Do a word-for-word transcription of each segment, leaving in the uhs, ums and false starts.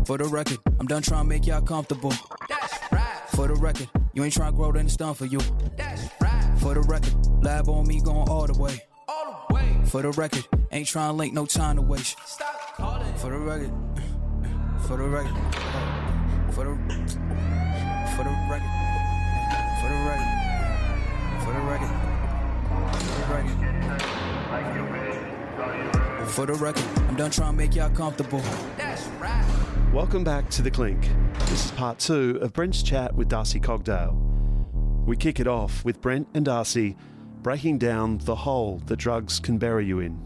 For the record, I'm done trying to make y'all comfortable. That's right. For the record, you ain't trying to grow, then it's done for you. That's right. For the record, lab on me going all the way. All the way. For the record, ain't trying to link, no time to waste. Stop calling. For the record, for the record, for the, for the record, for the record, for the record, for the record. For the record, I'm done trying to make y'all comfortable. That's right. Welcome back to The Clink. This is part two of Brent's chat with Darcy Cogdale. We kick it off with Brent and Darcy breaking down the hole that drugs can bury you in.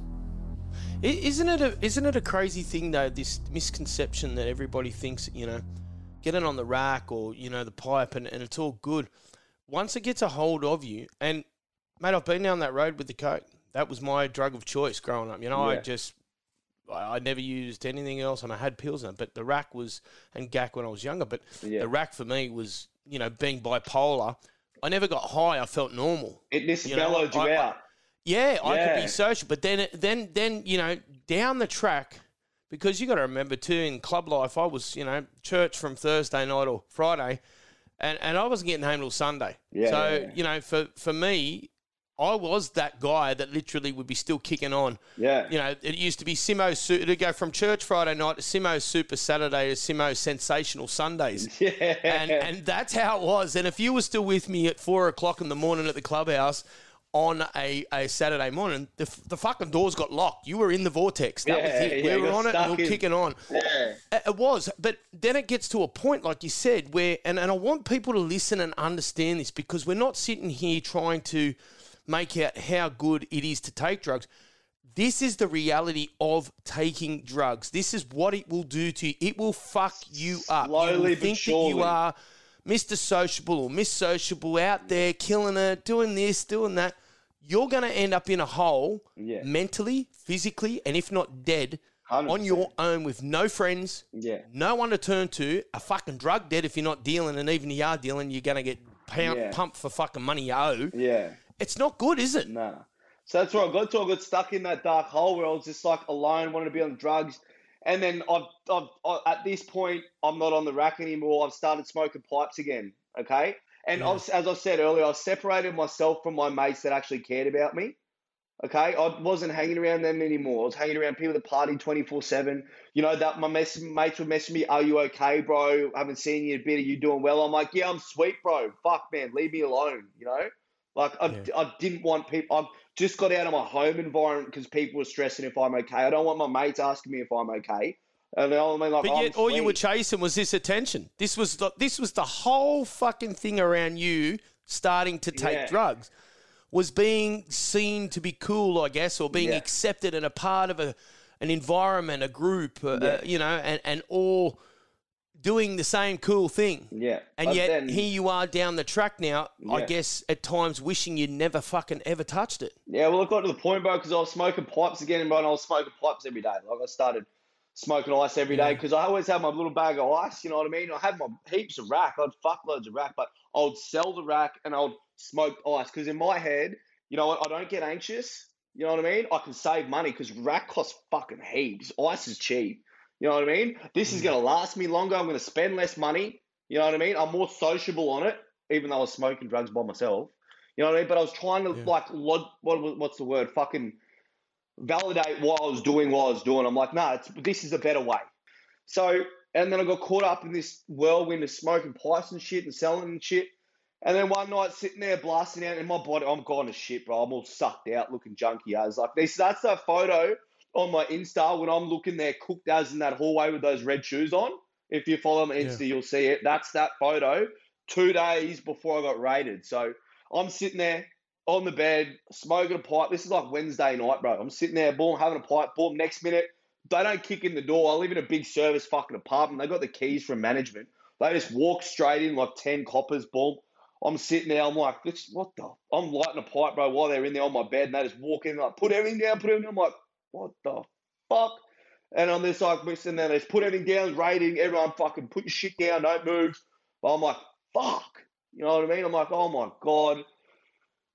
Isn't it a isn't it a crazy thing though? This misconception that everybody thinks, you know, getting on the rack or you know the pipe and, and it's all good. Once it gets a hold of you, and mate, I've been down that road with the coke. That was my drug of choice growing up. You know, Yeah. I just I, I never used anything else, and I had pills in it. But the rack was and gack when I was younger. But Yeah. the rack for me was, you know, being bipolar. I never got high. I felt normal. It this You know, mellowed you I- out. Yeah, I could Yeah. be social, but then, then, then you know, down the track, because you got to remember too, in club life, I was, you know, church from Thursday night or Friday, and, and I wasn't getting home till Sunday. Yeah, so yeah, yeah. you know, for for me, I was that guy that literally would be still kicking on. Yeah. You know, it used to be Simo. Su- It'd go from church Friday night to Simo Super Saturday to Simo Sensational Sundays. Yeah. And and that's how it was. And if you were still with me at four o'clock in the morning at the clubhouse on a, a Saturday morning, the, the fucking doors got locked. You were in the vortex. That Yeah, was it. yeah, we you were got on it and we stuck were in. kicking on. Yeah. It it was. But then it gets to a point, like you said, where, and, and I want people to listen and understand this because we're not sitting here trying to make out how good it is to take drugs. This is the reality of taking drugs. This is what it will do to you. It will fuck you up. You Slowly will but think that surely. you are Mister Sociable or Miss Sociable out there killing it, doing this, doing that. You're going to end up in a hole Yeah. mentally, physically, and if not dead, one hundred on your percent. own with no friends, Yeah. no one to turn to, a fucking drug debt if you're not dealing, and even if you are dealing, you're going to get pound, Yeah. pumped for fucking money you owe. Yeah. It's not good, is it? Nah. So that's where I got to. I got stuck in that dark hole where I was just like alone, wanted to be on drugs. And then I've, I've, I, at this point, I'm not on the rack anymore. I've started smoking pipes again. Okay. And I've, as I said earlier, I separated myself from my mates that actually cared about me. Okay. I wasn't hanging around them anymore. I was hanging around people that party twenty-four seven. You know, that my mess, mates would message me, are you okay, bro? I haven't seen you in a bit. Are you doing well? I'm like, yeah, I'm sweet, bro. Fuck, man. Leave me alone. You know? Like, I, Yeah. I didn't want people. I've just got out of my home environment because people were stressing if I'm okay. I don't want my mates asking me if I'm okay. And you know what I mean? Like, But I'm yet, all you sweet. were chasing was this attention. This was the, this was the whole fucking thing around you starting to take Yeah. drugs, was being seen to be cool, I guess, or being Yeah. accepted and a part of a an environment, a group, uh, Yeah. uh, you know, and, and all doing the same cool thing. Yeah. And But yet, then- here you are down the track now, I Yeah. guess, at times wishing you'd never fucking ever touched it. Yeah, well, it got to the point, bro, because I was smoking pipes again, bro, and I was smoking pipes every day. Like, I started smoking ice every day because I always had my little bag of ice, you know what I mean? I had my heaps of rack. I'd fuck loads of rack, but I would sell the rack and I would smoke ice because in my head, you know what, I don't get anxious. You know what I mean? I can save money because rack costs fucking heaps. Ice is cheap. You know what I mean? This is going to last me longer. I'm going to spend less money. You know what I mean? I'm more sociable on it, even though I was smoking drugs by myself. You know what I mean? But I was trying to, Yeah. like, log, what, what's the word? Fucking validate what I was doing, what I was doing. I'm like, nah, it's, this is a better way. So, and then I got caught up in this whirlwind of smoking pipes and shit and selling and shit. And then one night sitting there blasting out in my body, I'm gone to shit, bro. I'm all sucked out looking junky as. Like, this, that's that photo on my Insta when I'm looking there cooked as in that hallway with those red shoes on. If you follow my Insta, Yeah. you'll see it. That's that photo two days before I got raided. So I'm sitting there on the bed, smoking a pipe. This is like Wednesday night, bro. I'm sitting there, boom, having a pipe, boom. Next minute, they don't kick in the door. I live in a big service fucking apartment. They got the keys from management. They just walk straight in like ten coppers, boom. I'm sitting there, I'm like, this, what the? I'm lighting a pipe, bro, while they're in there on my bed, and they just walk in, like, put everything down, put everything down. I'm like, what the fuck? And I'm just like, and then they just put everything down, rating, everyone fucking put your shit down, don't move. But I'm like, fuck. You know what I mean? I'm like, oh my God.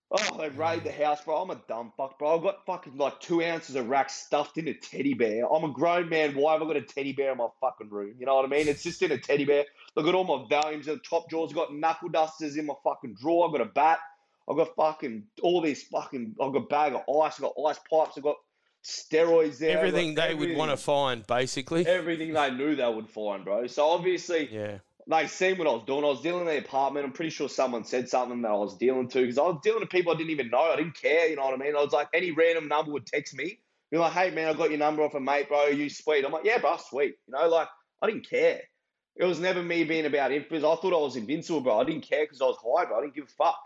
Oh, they raid the house, bro. I'm a dumb fuck, bro. I've got fucking like two ounces of rack stuffed in a teddy bear. I'm a grown man. Why have I got a teddy bear in my fucking room? You know what I mean? It's just in a teddy bear. I've got all my volumes in the top drawers. I've got knuckle dusters in my fucking drawer. I've got a bat. I've got fucking all these fucking. I've got a bag of ice. I've got ice pipes. I've got steroids there. Everything got they would want to find, basically. Everything they knew they would find, bro. So obviously, Yeah. they seen what I was doing. I was dealing in the apartment. I'm pretty sure someone said something that I was dealing to because I was dealing to people I didn't even know. I didn't care, you know what I mean? I was like, any random number would text me. You're like, hey, man, I got your number off a mate, bro. You sweet? I'm like, yeah, bro, sweet. You know, like, I didn't care. It was never me being about influence. I thought I was invincible, bro. I didn't care because I was high, bro. I didn't give a fuck.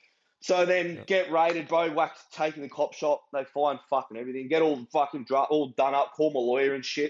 So then Yep. get raided, bro. Whack, taking the cop shop. They find fucking everything. Get all fucking dr- all done up. Call my lawyer and shit.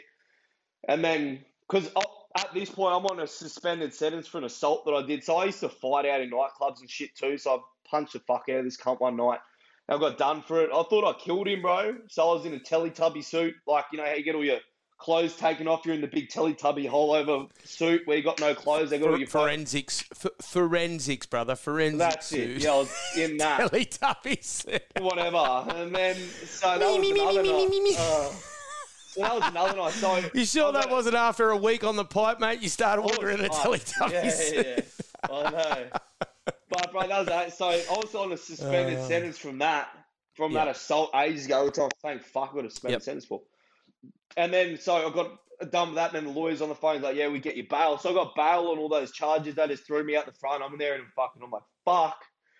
And then, because at this point, I'm on a suspended sentence for an assault that I did. So I used to fight out in nightclubs and shit too. So I punched the fuck out of this cunt one night. I got done for it. I thought I killed him, bro. So I was in a Teletubby suit. Like, you know how you get all your clothes taken off? You're in the big Teletubby hole-over suit where you got no clothes. They got all your Forensics, f- forensics, brother, forensics. That's it. Yeah, I was in that. Teletubbies. Whatever. And then, so that was another night. Uh, so that was another night. So You sure I that got- wasn't after a week on the pipe, mate? You started Oh, walking in a fuck. Teletubbies. Yeah, yeah, yeah. I know. But, bro, that was that. So I was on a suspended Uh, sentence from that, from yeah. that assault ages ago, which I was saying, fuck, I got a suspended Yep. sentence for. And then, so I got done with that, and then the lawyer's on the phone, he's like, yeah, we get you bail. So I got bail on all those charges. They just threw me out the front. I'm in there and fucking, I'm like, fuck.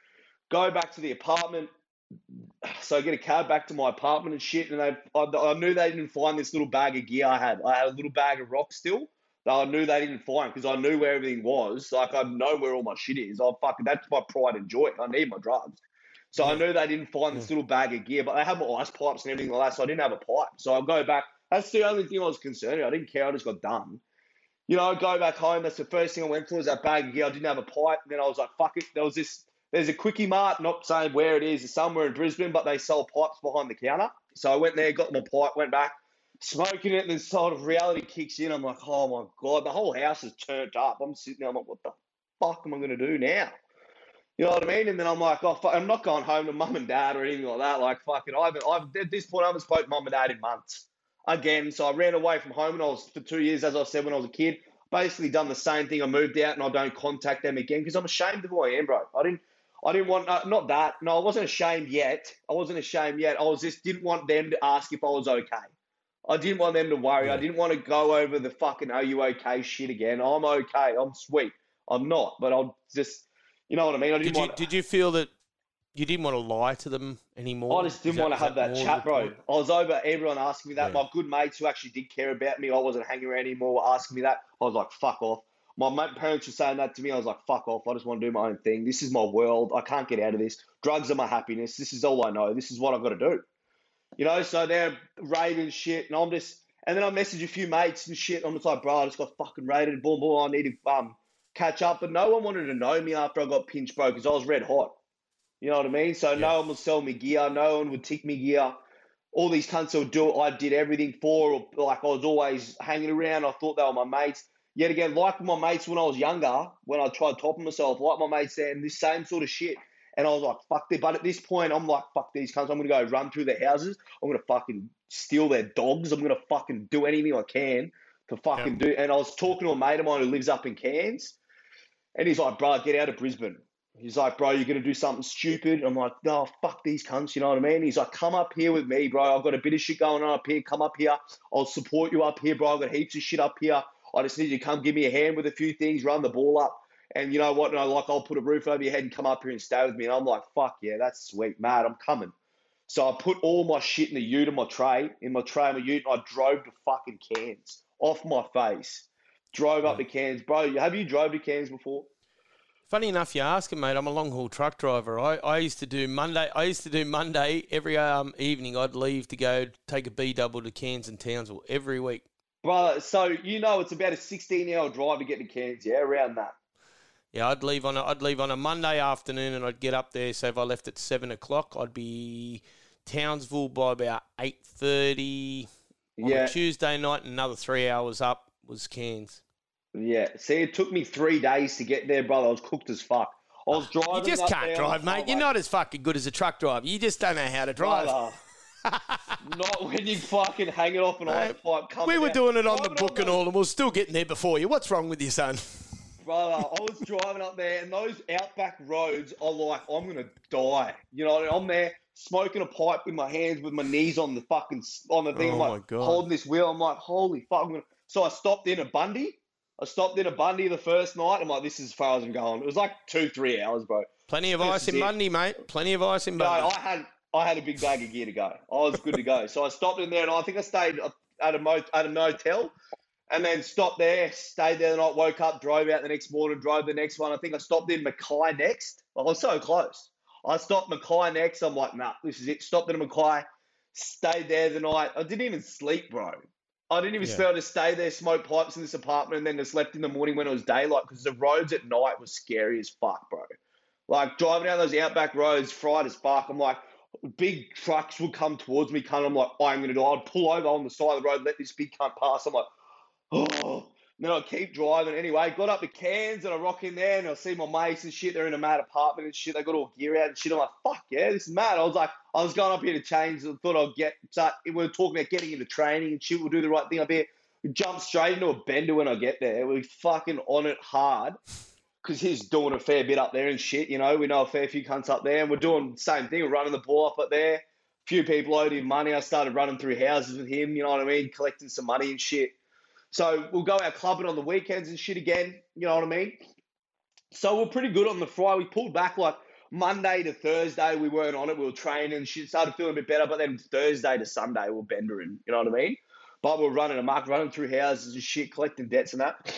Go back to the apartment. So I get a cab back to my apartment and shit, and they, I, I knew they didn't find this little bag of gear I had. I had a little bag of rocks still that I knew they didn't find because I knew where everything was. Like, I know where all my shit is. I fucking, that's my pride and joy. I need my drugs. So I knew they didn't find this little bag of gear, but they had my ice pipes and everything like that, so I didn't have a pipe. So I'll go back. That's the only thing I was concerned with. I didn't care. I just got done. You know, I go back home. That's the first thing I went for was that bag of gear. I didn't have a pipe. And then I was like, fuck it. There was this, there's a Quickie Mart, not saying where it is, it's somewhere in Brisbane, but they sell pipes behind the counter. So I went there, got my pipe, went back, smoking it, and then sort of reality kicks in. I'm like, oh my God, the whole house is turned up. I'm sitting there, I'm like, what the fuck am I going to do now? You know what I mean? And then I'm like, oh, fuck, I'm not going home to mum and dad or anything like that. Like, fucking, I haven't, I've, at this point, I haven't spoken to mum and dad in months. Again, so I ran away from home and I was, for two years, as I said, when I was a kid, basically done the same thing. I moved out and I don't contact them again because I'm ashamed of who I am, bro. I didn't, I didn't want, uh, not that. No, I wasn't ashamed yet. I wasn't ashamed yet. I was just didn't want them to ask if I was okay. I didn't want them to worry. I didn't want to go over the fucking are you okay shit again. I'm okay. I'm sweet. I'm not, but I'll just, you know what I mean? I didn't Did you, want. did you feel that you didn't want to lie to them anymore? I just didn't Is that- want to is have that more chat, the bro. point? I was over everyone asking me that. Yeah. My good mates who actually did care about me, I wasn't hanging around anymore, were asking me that. I was like, fuck off. My mate, parents were saying that to me. I was like, fuck off. I just want to do my own thing. This is my world. I can't get out of this. Drugs are my happiness. This is all I know. This is what I've got to do. You know, so they're raving shit, and I'm just, and then I message a few mates and shit. I'm just like, bro, I just got fucking raided. Boom, boom. I need to um catch up. But no one wanted to know me after I got pinched, bro, because I was red hot. You know what I mean? So Yeah. no one would sell me gear. No one would tick me gear. All these cunts would do it. I did everything for, or like I was always hanging around. I thought they were my mates. Yet again, like my mates when I was younger, when I tried topping myself, like my mates saying this same sort of shit. And I was like, fuck it. But at this point, I'm like, fuck these cunts. I'm going to go run through their houses. I'm going to fucking steal their dogs. I'm going to fucking do anything I can to fucking do. And I was talking to a mate of mine who lives up in Cairns. And he's like, bro, get out of Brisbane. He's like, bro, you're going to do something stupid. I'm like, no, fuck these cunts. You know what I mean? He's like, come up here with me, bro. I've got a bit of shit going on up here. Come up here. I'll support you up here, bro. I've got heaps of shit up here. I just need you to come give me a hand with a few things, run the ball up. And you know what? And I like, I'll put a roof over your head and come up here and stay with me. And I'm like, fuck yeah, that's sweet, mate. I'm coming. So I put all my shit in the ute in my tray, in my tray in my ute, and I drove to fucking Cairns off my face. Drove up to Cairns. Bro, have you drove to Cairns before? Funny enough, you ask it, mate. I'm a long haul truck driver. I, I used to do Monday. I used to do Monday every um evening. I'd leave to go take a B double to Cairns and Townsville every week. Brother, so you know it's about a sixteen-hour drive to get to Cairns, yeah, around that. Yeah, I'd leave on a, I'd leave on a Monday afternoon and I'd get up there. So if I left at seven o'clock, I'd be Townsville by about eight thirty. On Yeah. a Tuesday night, and another three hours up was Cairns. Yeah. See, it took me three days to get there, brother. I was cooked as fuck. I was driving. You just up can't there drive, on the mate. You're highway. not as fucking good as a truck driver. You just don't know how to drive. Brother, not when you fucking hang it off an ice pipe. Coming We were out. doing it on the Driving book and all, and we're still getting there before you. What's wrong with you, son? Brother, I was driving up there, and those outback roads are like, I'm gonna die. You know, I'm there smoking a pipe with my hands, with my knees on the fucking on the thing. Oh, I'm my like God. holding this wheel. I'm like, holy fuck! I'm gonna... So I stopped in a Bundy. I stopped in a Bundy the first night. I'm like, this is as far as I'm going. It was like two, three hours, bro. Plenty of This ice is in it. Bundy, mate. Plenty of ice in No, Bundy. I had I had a big bag of gear to go. I was good to go. So I stopped in there, and I think I stayed at a mo- at a motel, and then stopped there, stayed there the night, woke up, drove out the next morning, drove the next one. I think I stopped in Mackay next. I was so close. I stopped Mackay next. I'm like, nah, this is it. Stopped in Mackay, stayed there the night. I didn't even sleep, bro. I didn't even Yeah. spell to stay there, smoke pipes in this apartment, and then just left in the morning when it was daylight because the roads at night were scary as fuck, bro. Like driving down those outback roads, fried as fuck. I'm like, big trucks would come towards me, cunt. I'm like, I'm gonna do. I'd pull over on the side of the road, let this big cunt pass. I'm like, oh. And then I'd keep driving. Anyway, got up to Cairns and I rock in there and I see my mates and shit. They're in a mad apartment and shit. They got all gear out and shit. I'm like, fuck yeah, this is mad. I was like, I was going up here to change. I thought I'd get, start, we were talking about getting into training and shit. We'll do the right thing up here. We jump straight into a bender when I get there. We fucking on it hard because he's doing a fair bit up there and shit. You know, we know a fair few cunts up there and we're doing the same thing. We're running the ball up there. Few people owed him money. I started running through houses with him, you know what I mean? Collecting some money and shit. So we'll go out clubbing on the weekends and shit again, you know what I mean? So we're pretty good on the Friday. We pulled back like Monday to Thursday, we weren't on it. We were training and shit, started feeling a bit better. But then Thursday to Sunday, we we're bendering, you know what I mean? But we're running amok, running through houses and shit, collecting debts and that.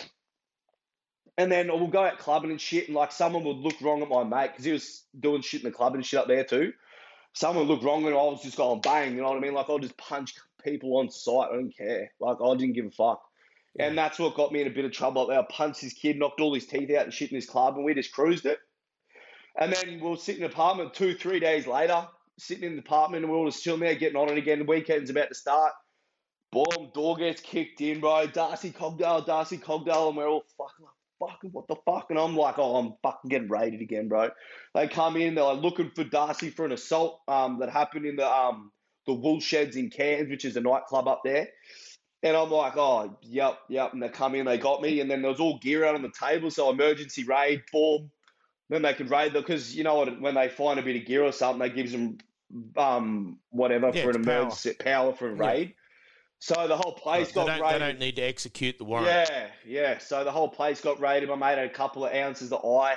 And then we'll go out clubbing and shit. And like someone would look wrong at my mate because he was doing shit in the club and shit up there too. Someone looked wrong and I was just going bang, you know what I mean? Like I'll just punch people on sight. I don't care. Like I didn't give a fuck. And that's what got me in a bit of trouble up there. I punched this kid, knocked all his teeth out and shit in his club, and we just cruised it. And then we'll sit in an apartment two, three days later, sitting in the apartment, and we're all just chilling there, getting on it again. The weekend's about to start. Boom, door gets kicked in, bro. Darcy Cogdale, Darcy Cogdale, and we're all fucking like, fucking what the fuck? And I'm like, oh, I'm fucking getting raided again, bro. They come in, they're like looking for Darcy for an assault um, that happened in the um the Wool Sheds in Cairns, which is a nightclub up there. And I'm like, oh, yep, yep. And they come in, they got me. And then there was all gear out on the table. So emergency raid, boom. Then they can raid them. Because you know what? When they find a bit of gear or something, they gives them um, whatever Yeah, for an it's power. emergency power for a raid. So the whole place They got don't, they raided. don't need to execute the warrant. Yeah, yeah. So the whole place got raided. My mate had a couple of ounces of eye,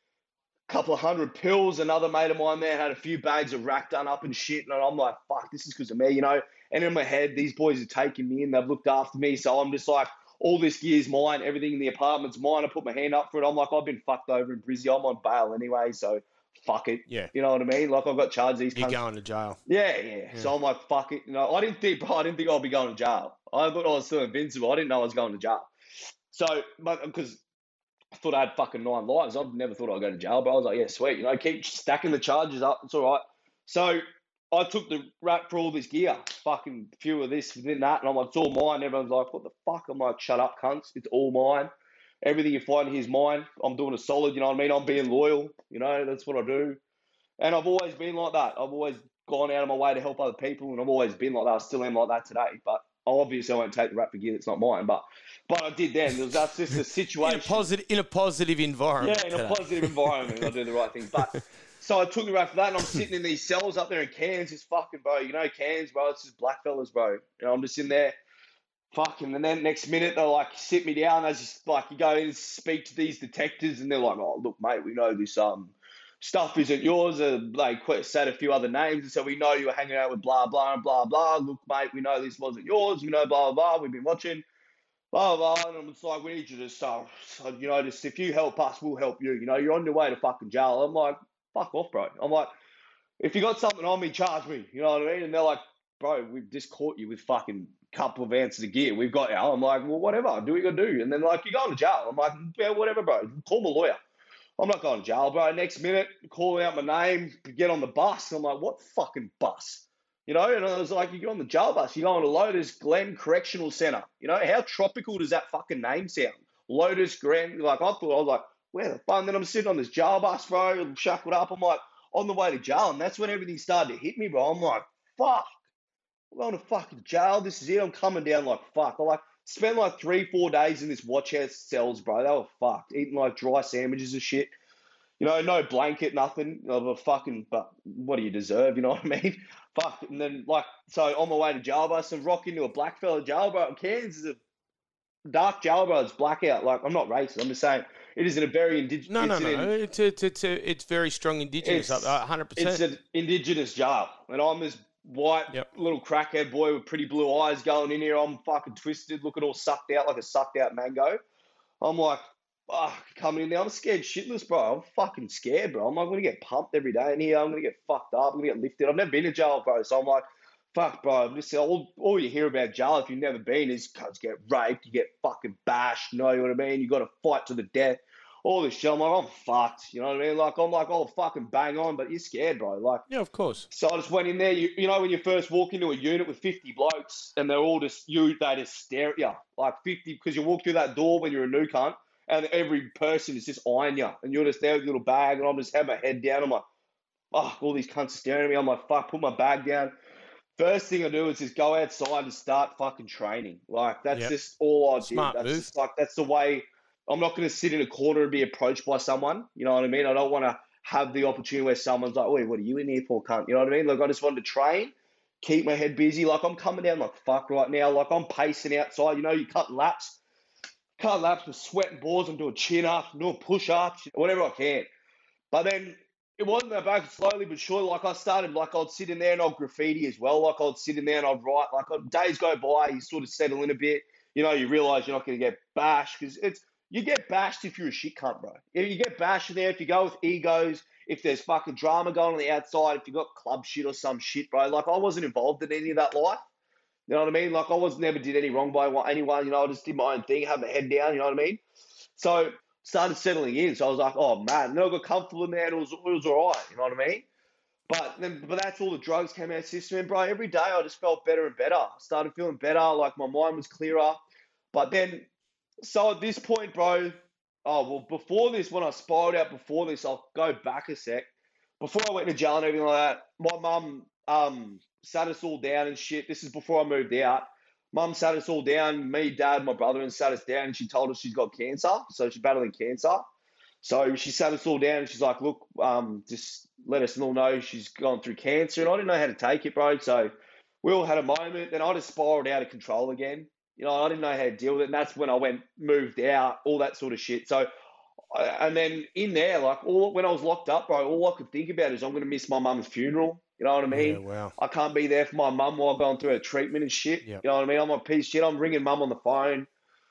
a couple of hundred pills. Another mate of mine there had a few bags of rack done up and shit. And I'm like, fuck, this is because of me, you know. And in my head, these boys are taking me in. They've looked after me. So I'm just like, all this gear's mine. Everything in the apartment's mine. I put my hand up for it. I'm like, I've been fucked over in Brizzy. I'm on bail anyway. So fuck it. Yeah. You know what I mean? Like, I've got charged these You're cunts. going to jail. Yeah, yeah, So I'm like, fuck it. You know, I didn't think, bro, I didn't think I'd be going to jail. I thought I was still invincible. I didn't know I was going to jail. So, because I thought I had fucking nine lives. I never thought I'd go to jail, but I was like, yeah, sweet. You know, keep stacking the charges up. It's all right. So I took the rap for all this gear, fucking few of this, within that, and I'm like, it's all mine. Everyone's like, what the fuck? I'm like, shut up, cunts. It's all mine. Everything you find here is mine. I'm doing a solid, you know what I mean? I'm being loyal, you know, that's what I do. And I've always been like that. I've always gone out of my way to help other people, and I've always been like that. I still am like that today. But obviously I won't take the rap for gear that's not mine. But but I did then. It was, that's just a situation. In a positive, in a positive environment. Yeah, in a today. positive environment, I do the right thing. But so I took the rap for that, and I'm sitting in these cells up there in Cairns. It's fucking, bro. You know Cairns, bro. It's just black fellas, bro. You know, I'm just in there, fucking. And then next minute they're like, sit me down. They just like, you go in and speak to these detectives, and they're like, oh, look, mate, we know this um stuff isn't yours. Uh, they qu- said a few other names, and so we know you were hanging out with blah blah and blah blah. Look, mate, we know this wasn't yours. We know blah blah blah. We've been watching. Blah, blah, blah, and I'm just like, we need you to, so, so, you know, just if you help us, we'll help you. You know, you're on your way to fucking jail. I'm like, fuck off, bro. I'm like, if you got something on me, charge me. You know what I mean? And they're like, bro, we've just caught you with fucking couple of ounces of gear. We've got you. I'm like, well, whatever. Do what you got to do. And then, like, you're going to jail. I'm like, yeah, whatever, bro. Call my lawyer. I'm not going to jail, bro. Next minute, calling out my name, get on the bus. I'm like, what fucking bus? You know, and I was like, you get on the jail bus, you go on to Lotus Glen Correctional Centre. You know, how tropical does that fucking name sound? Lotus Glen, like, I thought, I was like, where the fuck? And then I'm sitting on this jail bus, bro, and shackled up. I'm like, on the way to jail. And that's when everything started to hit me, bro. I'm like, fuck. I'm going to fucking jail. This is it. I'm coming down like fuck. I like spent like three, four days in this watch house cells, bro. They were fucked. Eating like dry sandwiches and shit. You know, no blanket, nothing of a fucking, but what do you deserve? You know what I mean? Fuck. And then, like, so on my way to jail bus and rock into a black fella jail, bro. Kansas is a dark jail, bro. It's blackout. Like, I'm not racist. I'm just saying it is in a very indigenous. No, no, no. no. It's, it's, it's, it's very strong indigenous, it's, one hundred percent. It's an indigenous jail. And I'm this white yep. little crackhead boy with pretty blue eyes going in here. I'm fucking twisted, looking all sucked out like a sucked out mango. I'm like, fuck, coming in there. I'm scared shitless, bro. I'm fucking scared, bro. I'm like, I'm going to get pumped every day in here. I'm going to get fucked up. I'm going to get lifted. I've never been to jail, bro. So I'm like, fuck, bro. I'm just, all, all you hear about jail, if you've never been, is cunts get raped, you get fucking bashed, you know what I mean? You got to fight to the death. All this shit. I'm like, I'm fucked. You know what I mean? Like, I'm like, I'll fucking bang on, but you're scared, bro. Like, yeah, of course. So I just went in there. You, you know, when you first walk into a unit with fifty blokes and they're all just, you, they just stare at you. Like fifty, because you walk through that door when you're a new cunt and every person is just eyeing you. And you're just there with your little bag and I'm just have my head down. I'm like, oh, all these cunts are staring at me. I'm like, fuck, put my bag down. First thing I do is just go outside and start fucking training. Like, that's yep. just all I did. Smart that's move. Just like, that's the way. I'm not going to sit in a corner and be approached by someone. You know what I mean? I don't want to have the opportunity where someone's like, wait, what are you in here for, cunt? You know what I mean? Like, I just wanted to train, keep my head busy. Like, I'm coming down like fuck right now. Like, I'm pacing outside. You know, you cut laps. Cut laps with sweating balls. I'm doing chin-ups, doing push-ups, whatever I can. But then it wasn't that bad. Slowly but surely, like, I started, like, I'd sit in there and I'd graffiti as well. Like, I'd sit in there and I'd write. Like, days go by, you sort of settle in a bit. You know, you realise you're not going to get bashed because it's, you get bashed if you're a shit cunt, bro. If you get bashed in there, if you go with egos, if there's fucking drama going on the outside, if you got club shit or some shit, bro. Like, I wasn't involved in any of that life. You know what I mean? Like, I was never did any wrong by anyone. You know, I just did my own thing, had my head down. You know what I mean? So started settling in. So I was like, oh man. And then I got comfortable in there, and it was it was all right. You know what I mean? But then, but that's all the drugs came out of the system, and bro, every day I just felt better and better. Started feeling better. Like my mind was clearer. But then. So at this point, bro, oh, well, before this, when I spiraled out before this, I'll go back a sec. Before I went to jail and everything like that, my mum um, sat us all down and shit. This is before I moved out. Mum sat us all down, me, dad, my brother, and sat us down, and she told us she's got cancer. So she's battling cancer. So she sat us all down, and she's like, look, um, just let us all know she's gone through cancer. And I didn't know how to take it, bro. So we all had a moment. Then I just spiraled out of control again. You know, I didn't know how to deal with it, and that's when I went, moved out, all that sort of shit. So, and then in there, like, all when I was locked up, bro, all I could think about is I'm going to miss my mum's funeral. You know what I mean? Yeah, wow. I can't be there for my mum while going through her treatment and shit. Yep. You know what I mean? I'm a piece of shit. I'm ringing mum on the phone,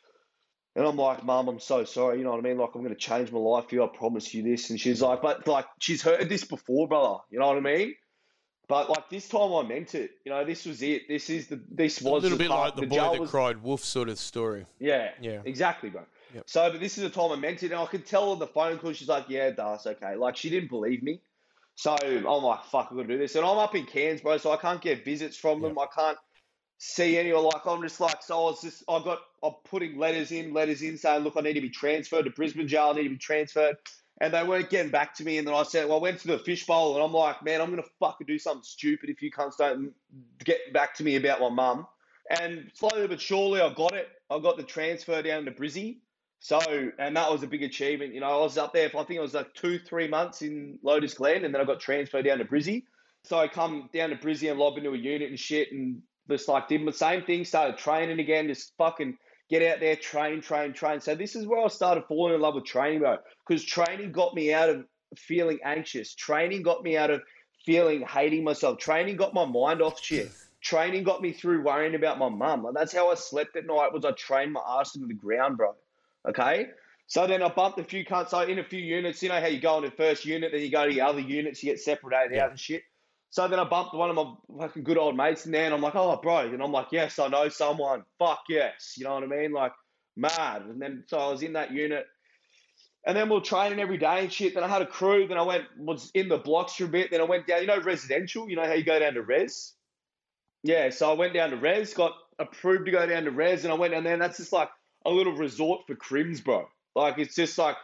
and I'm like, Mum, I'm so sorry. You know what I mean? Like, I'm going to change my life for you. I promise you this. And she's like, but, like, she's heard this before, brother. You know what I mean? But like this time I meant it. You know, this was it. This is the this was a little the bit part. like the, the boy jail that was, cried wolf sort of story. Yeah, yeah, exactly, bro. Yep. So, but this is the time I meant it, and I could tell on the phone call. She's like, "Yeah, that's okay." Like she didn't believe me. So I'm like, "Fuck, I'm gonna do this." And I'm up in Cairns, bro, so I can't get visits from them. Yep. I can't see anyone. Like I'm just like, so I was just, I got, I'm putting letters in, letters in, saying, "Look, I need to be transferred to Brisbane jail. I need to be transferred." And they weren't getting back to me. And then I said, well, I went to the fishbowl and I'm like, man, I'm going to fucking do something stupid if you cunts don't get back to me about my mum. And slowly but surely I got it. I got the transfer down to Brizzy. So, and that was a big achievement. You know, I was up there for, I think it was like two, three months in Lotus Glen. And then I got transferred down to Brizzy. So I come down to Brizzy and lob into a unit and shit. And just like did the same thing, started training again, just fucking get out there, train, train, train. So this is where I started falling in love with training, bro. Because training got me out of feeling anxious. Training got me out of feeling hating myself. Training got my mind off shit. Training got me through worrying about my mum. Like, that's how I slept at night, was I trained my ass into the ground, bro. Okay? So then I bumped a few cunts. So in a few units, you know how you go in the first unit, then you go to the other units, you get separated yeah. out and shit. So then I bumped one of my fucking good old mates in there, and I'm like, oh, bro. And I'm like, yes, I know someone. Fuck yes. You know what I mean? Like, mad. And then, so I was in that unit. And then we were training every day and shit. Then I had a crew. Then I went, was in the blocks for a bit. Then I went down, you know, residential. You know how you go down to res? Yeah, so I went down to res, got approved to go down to res, and I went down there, and that's just like a little resort for crims, bro. Like, it's just like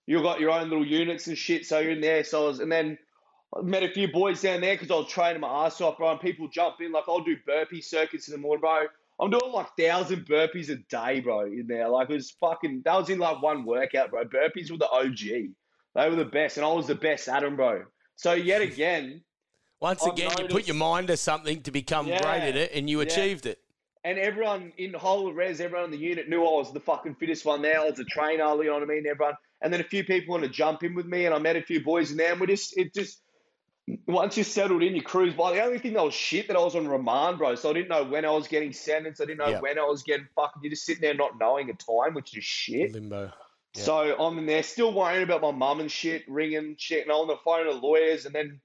you got your own little units and shit. So you're in there. So I was, and then I met a few boys down there because I was training my ass off, bro. And people jump in. Like, I'll do burpee circuits in the morning, bro. I'm doing like thousand burpees a day, bro, in there. Like, it was fucking, that was in like one workout, bro. Burpees were the O G. They were the best. And I was the best at them, bro. So yet again, Once I've again, you put noticed- your mind to something to become Yeah, great at it, and you yeah. achieved it. and everyone in the whole res, everyone in the unit knew I was the fucking fittest one there. I was a trainer, you know what I mean? Everyone. And then a few people wanted to jump in with me, and I met a few boys in there, and we just, it just, once you settled in, you cruise by. The only thing that was shit that I was on remand, bro. So I didn't know when I was getting sentenced. I didn't know Yep. when I was getting fucking. You're just sitting there not knowing a time, which is shit. Limbo. Yeah. So I'm in there still worrying about my mum and shit, ringing shit, and I'm on the phone to lawyers. And then,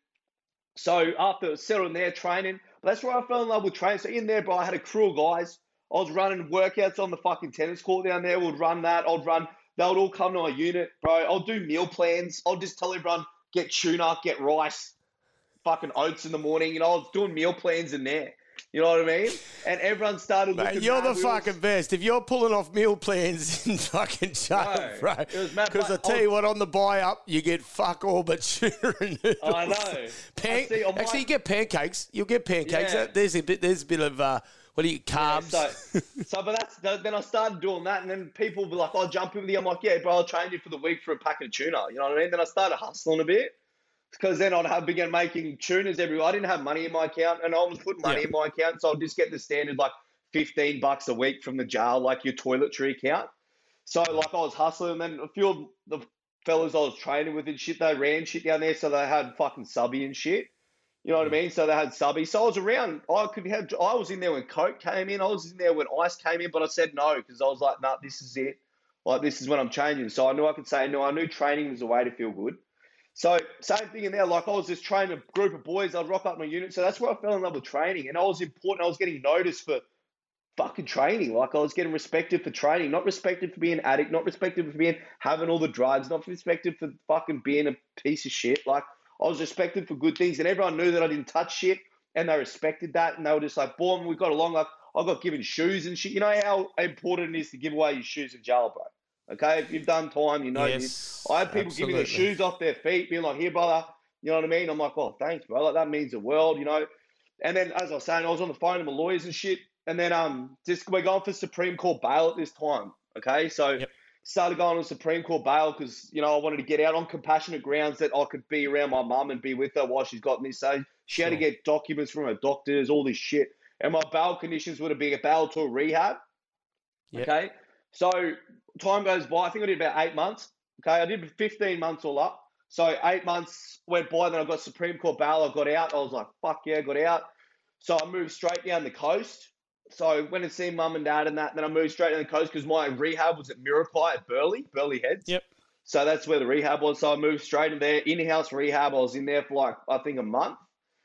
so after settling there, training, but that's where I fell in love with training. So in there, bro, I had a crew of guys. I was running workouts on the fucking tennis court down there. We'd run that. I'd run. They would all come to my unit, bro. I'll do meal plans. I'll just tell everyone, get tuna, get rice, fucking oats in the morning. You know, I was doing meal plans in there. You know what I mean? And everyone started looking. Mate, you're mad. the We fucking was- best. If you're pulling off meal plans in fucking jail, No, bro. it was mad, Because I but tell I you what, on the buy up, you get fuck all but tuna and noodles. I know. Pan- I see, on my- Actually, you get pancakes. You'll get pancakes. Yeah. There's a bit. There's a bit of uh, what do you Yeah, carbs? so, so, but that's then I started doing that, and then people were like, "I'll jump in with you." I'm like, "Yeah, bro, I'll train you for the week for a packet of tuna." You know what I mean? Then I started hustling a bit because then I'd have began making tunas every. I didn't have money in my account, and I was putting money Yeah. in my account, so I'd just get the standard like fifteen bucks a week from the jail, like your toiletry account. So like I was hustling, and then a few of the fellas I was training with and shit, they ran shit down there, so they had fucking subby and shit. You know what I mean? So they had subby. So I was around. I could have. I was in there when Coke came in. I was in there when Ice came in, but I said no because I was like, "Nah, this is it. Like this is when I'm changing." So I knew I could say no. I knew training was the way to feel good. So same thing in there. Like I was just training a group of boys. I'd rock up my unit. So that's where I fell in love with training, and I was important. I was getting noticed for fucking training. Like I was getting respected for training, not respected for being an addict, not respected for being having all the drugs, not respected for fucking being a piece of shit. Like. I was respected for good things, and everyone knew that I didn't touch shit, and they respected that, and they were just like, boom, we got along. Like, I got given shoes and shit. You know how important it is to give away your shoes in jail, bro? Okay? If you've done time, you know Yes, this. I had people giving me the absolutely. shoes off their feet, being like, here, brother, you know what I mean? I'm like, oh, thanks, bro. Like, that means the world, you know? And then, as I was saying, I was on the phone to my lawyers and shit, and then um, just we're going for Supreme Court bail at this time, okay? So... Yep. Started going on Supreme Court bail because, you know, I wanted to get out on compassionate grounds that I could be around my mum and be with her while she's got this. So she had to Sure. get documents from her doctors, all this shit. And my bail conditions would have been a bail to a rehab. Yep. Okay. So time goes by. I think I did about eight months. Okay. I did fifteen months all up. So eight months went by. Then I got Supreme Court bail. I got out. I was like, fuck yeah, got out. So I moved straight down the coast. So I went and seen mum and dad and that. Then I moved straight down the coast because my rehab was at Mirapai at Burleigh, Burleigh Heads. Yep. So that's where the rehab was. So I moved straight in there, in-house rehab. I was in there for like, I think a month.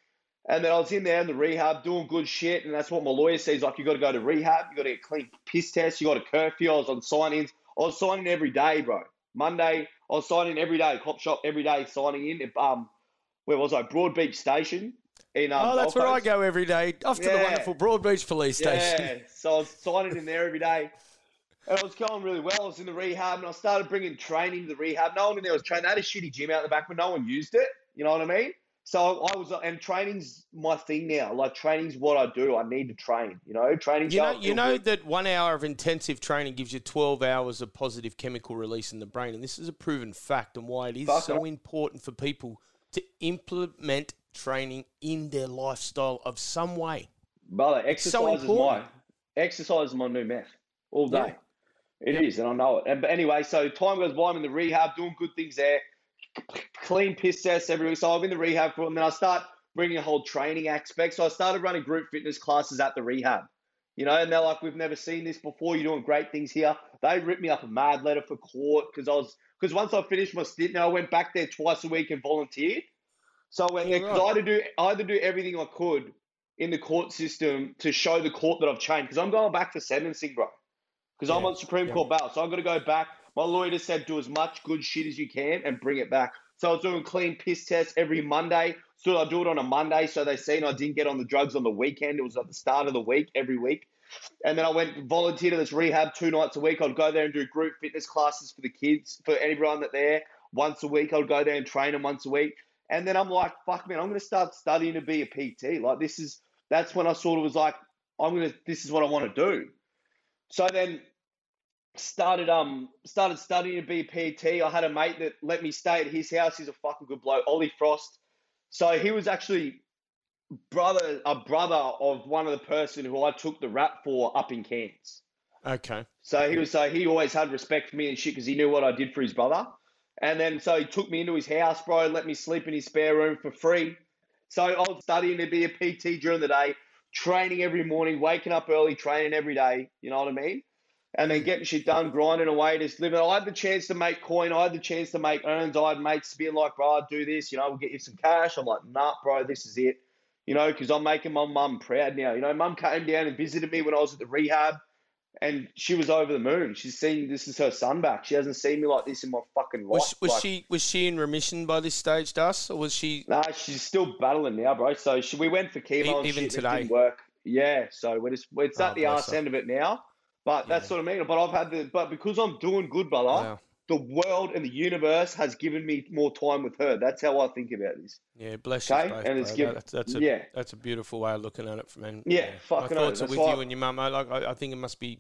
And then I was in there in the rehab doing good shit. And that's what my lawyer says. Like, you got to go to rehab. You got to get clean piss tests. You got a curfew. I was on sign-ins. I was signing every day, bro. Monday, I was signing every day. Cop shop every day, signing in. Um, where was I? Broadbeach Station. In, um, Oh, that's Gold where I Coast. go every day. Off to the Yeah. wonderful Broadbeach Police Station. Yeah, so I was signing in there every day. And it was going really well. I was in the rehab, and I started bringing training to the rehab. No one in there was training. They had a shitty gym out the back, but no one used it. You know what I mean? So I was, and training's my thing now. Like, training's what I do. I need to train, you know? Training's You how know, I you feel know good. that one hour of intensive training gives you twelve hours of positive chemical release in the brain, and this is a proven fact and why it is Fuck so it. important for people to implement training in their lifestyle of some way. Brother, so exercise is my, important. exercise is my new meth. All day. Yeah. It Yep. is, and I know it. And but anyway, so time goes by. I'm in the rehab, doing good things there. Clean piss tests every week. So I'm in the rehab for, and then I start bringing a whole training aspect. So I started running group fitness classes at the rehab. You know, and they're like, we've never seen this before. You're doing great things here. They ripped me up a mad letter for court because I was because once I finished my stint, now I went back there twice a week and volunteered. So I went there because I had to do I had to do everything I could in the court system to show the court that I've changed. Because I'm going back for sentencing, bro. Because I'm Yeah, on Supreme yeah. Court bail. So I've got to go back. My lawyer just said do as much good shit as you can and bring it back. So I was doing clean piss tests every Monday. So I do it on a Monday so they seen I didn't get on the drugs on the weekend. It was at the start of the week, every week. And then I went volunteer to this rehab two nights a week. I'd go there and do group fitness classes for the kids, for everyone that there. Once a week, I'd go there and train them once a week. And then I'm like, fuck, man, I'm going to start studying to be a P T. Like, this is, that's when I sort of was like, I'm going to, this is what I want to do. So then started, um, started studying to be a P T. I had a mate that let me stay at his house. He's a fucking good bloke, Ollie Frost. So he was actually brother, a brother of one of the person who I took the rap for up in Cairns. Okay. So he was, so he always had respect for me and shit because he knew what I did for his brother. And then, so he took me into his house, bro, let me sleep in his spare room for free. So I was studying to be a P T during the day, training every morning, waking up early, training every day, you know what I mean? And then getting shit done, grinding away, just living. I had the chance to make coin. I had the chance to make earns. I had mates being like, bro, I'd do this, you know, we'll get you some cash. I'm like, nah, bro, this is it. You know, because I'm making my mum proud now. You know, mum came down and visited me when I was at the rehab. And she was over the moon. She's seen this is her son back. She hasn't seen me like this in my fucking life. Was, was like, she was she in remission by this stage, Dus, or was she? Nah, she's still battling now, bro. So she, we went for chemo E- and even shit. today? It didn't work. Yeah, so we're just it's Oh, at the bless arse her. end of it now. But that's what I mean. But I've had the but because I'm doing good, brother. Wow. The world and the universe has given me more time with her. That's how I think about this. Yeah, bless you Okay, both. and it's bro. given- that's, that's a yeah. that's a beautiful way of looking at it. From and Yeah, my fucking thoughts oath. are That's with why- you and your mum. I like. I, I think it must be.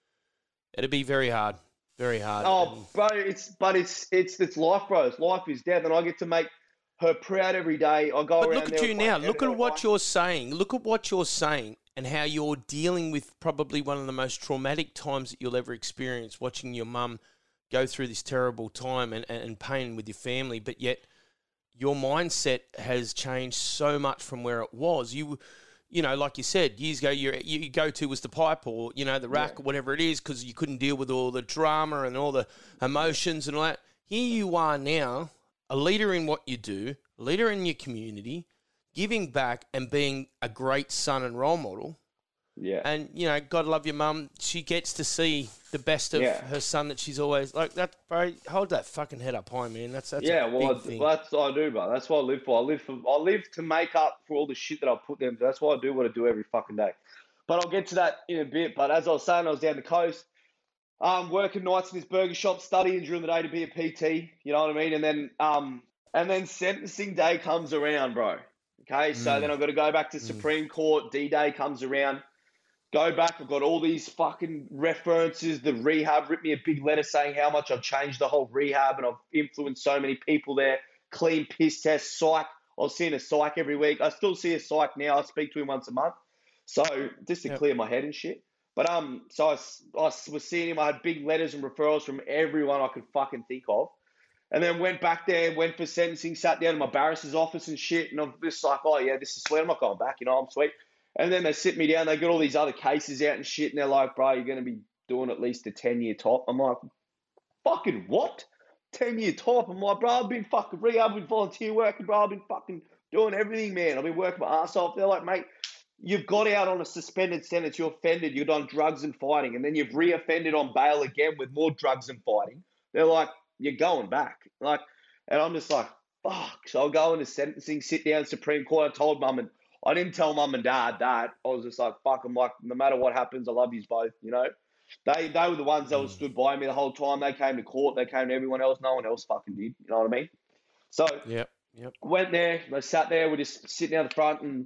It'd be very hard, very hard. Oh, and- bro, it's but it's it's it's life, bro. It's life is death, and I get to make her proud every day. I go But around look at there you and now. fucking Look at everyone what like- you're saying. Look at what you're saying and how you're dealing with probably one of the most traumatic times that you'll ever experience, watching your mum go through this terrible time and, and, and pain with your family. But yet your mindset has changed so much from where it was. You, you know, like you said, years ago, your you go-to was the pipe or, you know, the rack or whatever it is because you couldn't deal with all the drama and all the emotions and all that. Here you are now, a leader in what you do, a leader in your community, giving back and being a great son and role model. Yeah. And, you know, God love your mum. She gets to see the best of Yeah. her son that she's always like that, bro. Hold that fucking head up high, man. That's that's yeah, a well, big I, thing. well, that's what I do, bro. That's what I live for. I live for. I live to make up for all the shit that I put them. That's why I do what I do every fucking day. But I'll get to that in a bit. But as I was saying, I was down the coast, um, working nights in this burger shop, studying during the day to be a P T. You know what I mean? And then, um, and then sentencing day comes around, bro. Okay, so Mm. then I've got to go back to Supreme Court. D Day comes around. Go back. I've got all these fucking references. The rehab ripped me a big letter saying how much I've changed the whole rehab and I've influenced so many people there. Clean piss test, psych. I was seeing a psych every week. I still see a psych now. I speak to him once a month. So just to Yep. clear my head and shit. But um, so I, s- I s- was seeing him. I had big letters and referrals from everyone I could fucking think of. And then went back there, went for sentencing, sat down in my barrister's office and shit. And I'm just like, oh, yeah, this is sweet. I'm not going back. You know, I'm sweet. And then they sit me down. They got all these other cases out and shit. And they're like, bro, you're going to be doing at least a ten-year top. I'm like, fucking what? ten-year top? I'm like, bro, I've been fucking rehab, I've been volunteer working, bro. I've been fucking doing everything, man. I've been working my ass off. They're like, mate, you've got out on a suspended sentence. You offended. You've done drugs and fighting. And then you've reoffended on bail again with more drugs and fighting. They're like, you're going back. Like, and I'm just like, fuck. So I'll go into sentencing, sit down, Supreme Court. I told mum and I didn't tell mum and dad that. I was just like, fuck. I'm like, no matter what happens, I love you both, you know? They they were the ones that were stood by me the whole time. They came to court. They came to everyone else. No one else fucking did. You know what I mean? So Yep, yep. went there. They sat there. We're just sitting out the front and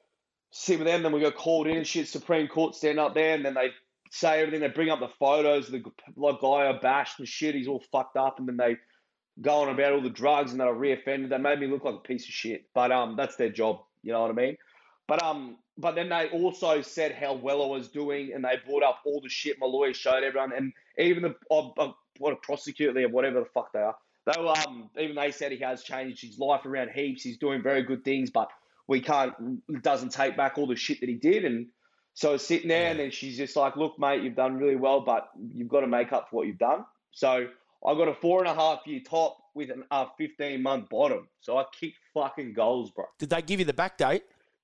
sit with them. Then we got called in and shit. Supreme Court stand up there, and then they say everything. They bring up the photos of the like guy I bashed and shit. He's all fucked up, and then they go on about all the drugs and that I reoffended. They made me look like a piece of shit. But um, that's their job. You know what I mean? But um, but then they also said how well I was doing, and they brought up all the shit my lawyer showed everyone, and even the uh, uh, what a prosecutor or whatever the fuck they are. They were um, even they said he has changed his life around heaps. He's doing very good things, but we can't doesn't take back all the shit that he did. And so I was sitting there, and then she's just like, "Look, mate, you've done really well, but you've got to make up for what you've done." So I got a four and a half year top with a uh, fifteen month bottom. So I kicked fucking goals, bro. Did they give you the back date?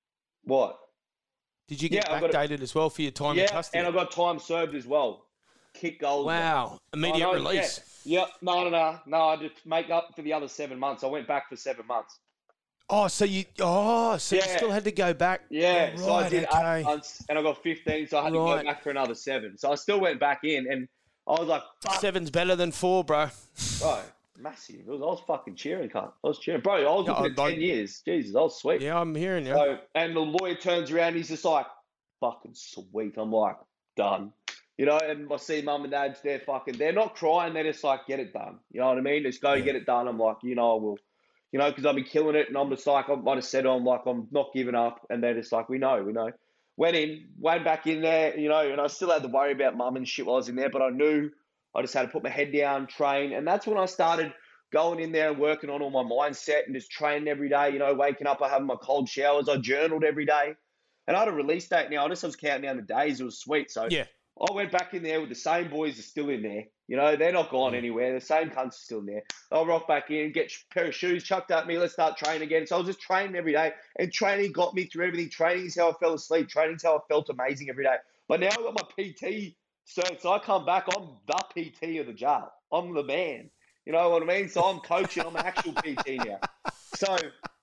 What? Did you get Yeah, I got backdated as well for your time in Yeah, custody? and I got time served as well. Kick goals. bro. Wow, immediate I know, release. Yeah. Yep. No, no, no, no. I just make up for the other seven months. I went back for seven months. Oh, so you oh, so you Yeah. still had to go back. Yeah, Oh, so I right, did okay. eight months, and I got fifteen, so I had to Right. go back for another seven. So I still went back in, and I was like, fuck, Seven's better than four, bro. bro, massive. It was, I was fucking cheering, cunt. I was cheering. Bro, I was Yeah, looking at I- ten years. Jesus, I was sweet. Yeah, I'm hearing you. So, and the lawyer turns around, he's just like, fucking sweet. I'm like, done. You know, and I see mum and dad's there fucking, they're not crying, they're just like, get it done. You know what I mean? Just go Yeah. get it done. I'm like, you know, I will. You know, because I've been killing it, and I'm just like, I might have said, I'm like, I'm not giving up. And they're just like, we know, we know. Went in, went back in there, you know, and I still had to worry about mum and shit while I was in there, but I knew I just had to put my head down, train. And that's when I started going in there and working on all my mindset and just training every day, you know, waking up, I having my cold showers, I journaled every day. And I had a release date now. I just was counting down the days. It was sweet. So Yeah. I went back in there with the same boys are still in there. You know, they're not gone Mm. anywhere. The same cunts are still in there. I'll rock back in, get a pair of shoes chucked at me. Let's start training again. So I was just training every day. And training got me through everything. Training is how I fell asleep. Training is how I felt amazing every day. But now I've got my P T cert. So I come back, I'm the P T of the jail. I'm the man. You know what I mean? So I'm coaching. I'm an actual P T now. So,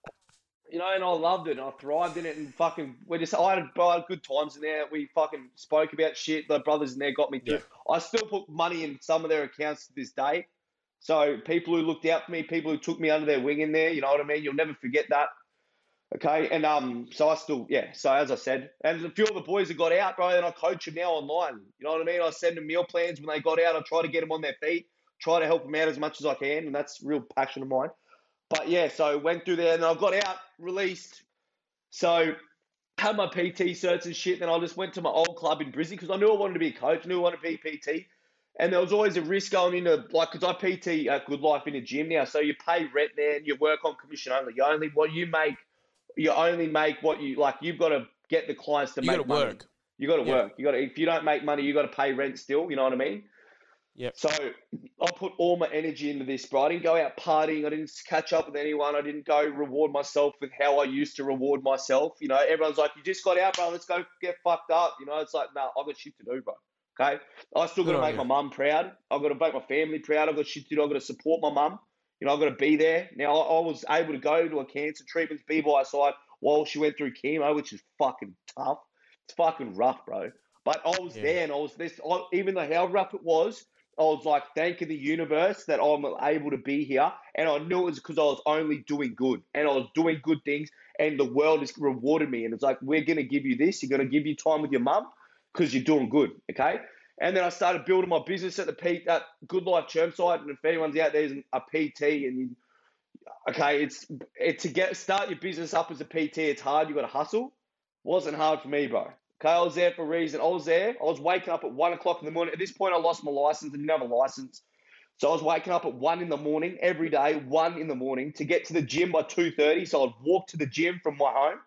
you know, and I loved it, and I thrived in it, and fucking, we just, I had, I had good times in there. We fucking spoke about shit. The brothers in there got me through. Yeah. I still put money in some of their accounts to this day. So people who looked out for me, people who took me under their wing in there, you know what I mean? You'll never forget that. Okay, and um, so I still, yeah, so as I said, and a few of the boys that got out, bro, and I coach them now online. You know what I mean? I send them meal plans when they got out. I try to get them on their feet, try to help them out as much as I can, and that's a real passion of mine. But yeah, so went through there, and I got out, released. So had my P T certs and shit. Then I just went to my old club in Brisbane because I knew I wanted to be a coach, knew I wanted to be a P T. And there was always a risk going into, like, because I P T at Good Life in a gym now. So you pay rent there and you work on commission only. You only, what you make, you only make what you, like, you've got to get the clients to You make got to money. work. You got to Yeah. work. You got to, if you don't make money, you got to pay rent still. You know what I mean? Yep. So I put all my energy into this, bro. I didn't go out partying. I didn't catch up with anyone. I didn't go reward myself with how I used to reward myself. You know, everyone's like, you just got out, bro. Let's go get fucked up. You know, it's like, no, nah, I've got shit to do, bro. Okay? I still got Good to on make you. my mum proud. I've got to make my family proud. I've got shit to do. I've got to support my mum. You know, I've got to be there. Now, I, I was able to go to a cancer treatment, be by her side while she went through chemo, which is fucking tough. It's fucking rough, bro. But I was Yeah. there, and I was this, I, even though how rough it was, I was like, thanking the universe that I'm able to be here. And I knew it was because I was only doing good. And I was doing good things. And the world has rewarded me. And it's like, we're going to give you this. You're going to give you time with your mum because you're doing good. Okay. And then I started building my business at the P, at Good Life Chermside. And if anyone's out there, there's a P T. And you, okay, it's it, to get start your business up as a P T, it's hard. You got to hustle. Wasn't hard for me, bro. Okay, I was there for a reason. I was there. I was waking up at one o'clock in the morning. At this point, I lost my license. I didn't have a license. So I was waking up at one in the morning every day, one in the morning, to get to the gym by two thirty. So I'd walk to the gym from my home.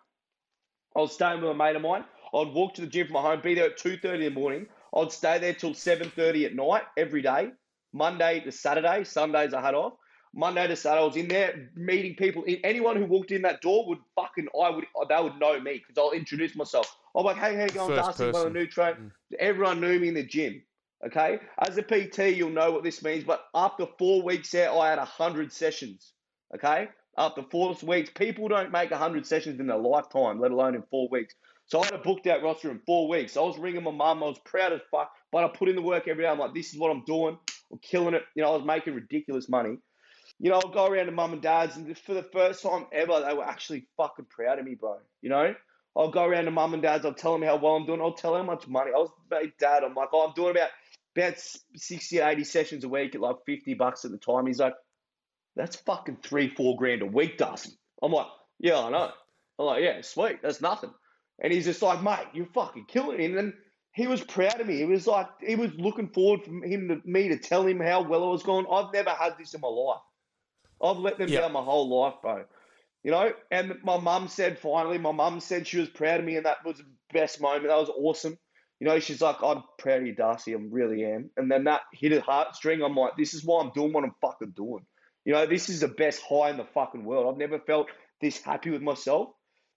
I was staying with a mate of mine. I'd walk to the gym from my home, be there at two thirty in the morning. I'd stay there till seven thirty at night every day, Monday to Saturday. Sundays I had off. Monday to Saturday, I was in there meeting people. Anyone who walked in that door would fucking, I would, they would know me because I'll introduce myself. I'm like, hey, how you going, First Darcy? One of person. the new train. Mm. Everyone knew me in the gym. Okay, as a P T, you'll know what this means. But after four weeks there, I had a hundred sessions. Okay, after four weeks, people don't make a hundred sessions in their lifetime, let alone in four weeks. So I had a booked out roster in four weeks. I was ringing my mum. I was proud as fuck, but I put in the work every day. I'm like, this is what I'm doing. I'm killing it. You know, I was making ridiculous money. You know, I'll go around to mum and dad's, and for the first time ever, they were actually fucking proud of me, bro. You know, I'll go around to mum and dad's. I'll tell them how well I'm doing. I'll tell them how much money. I was, hey, dad, I'm like, oh, I'm doing about about sixty or eighty sessions a week at like fifty bucks at the time. He's like, that's fucking three, four grand a week, Dustin. I'm like, yeah, I know. I'm like, yeah, sweet. That's nothing. And he's just like, mate, you're fucking killing it. And then he was proud of me. He was like, he was looking forward for him to me to tell him how well I was going. I've never had this in my life. I've let them Yeah. down my whole life, bro. You know, and my mum said, finally, my mum said she was proud of me, and that was the best moment. That was awesome. You know, she's like, I'm proud of you, Darcy. I really am. And then that hit a heartstring. I'm like, this is why I'm doing what I'm fucking doing. You know, this is the best high in the fucking world. I've never felt this happy with myself.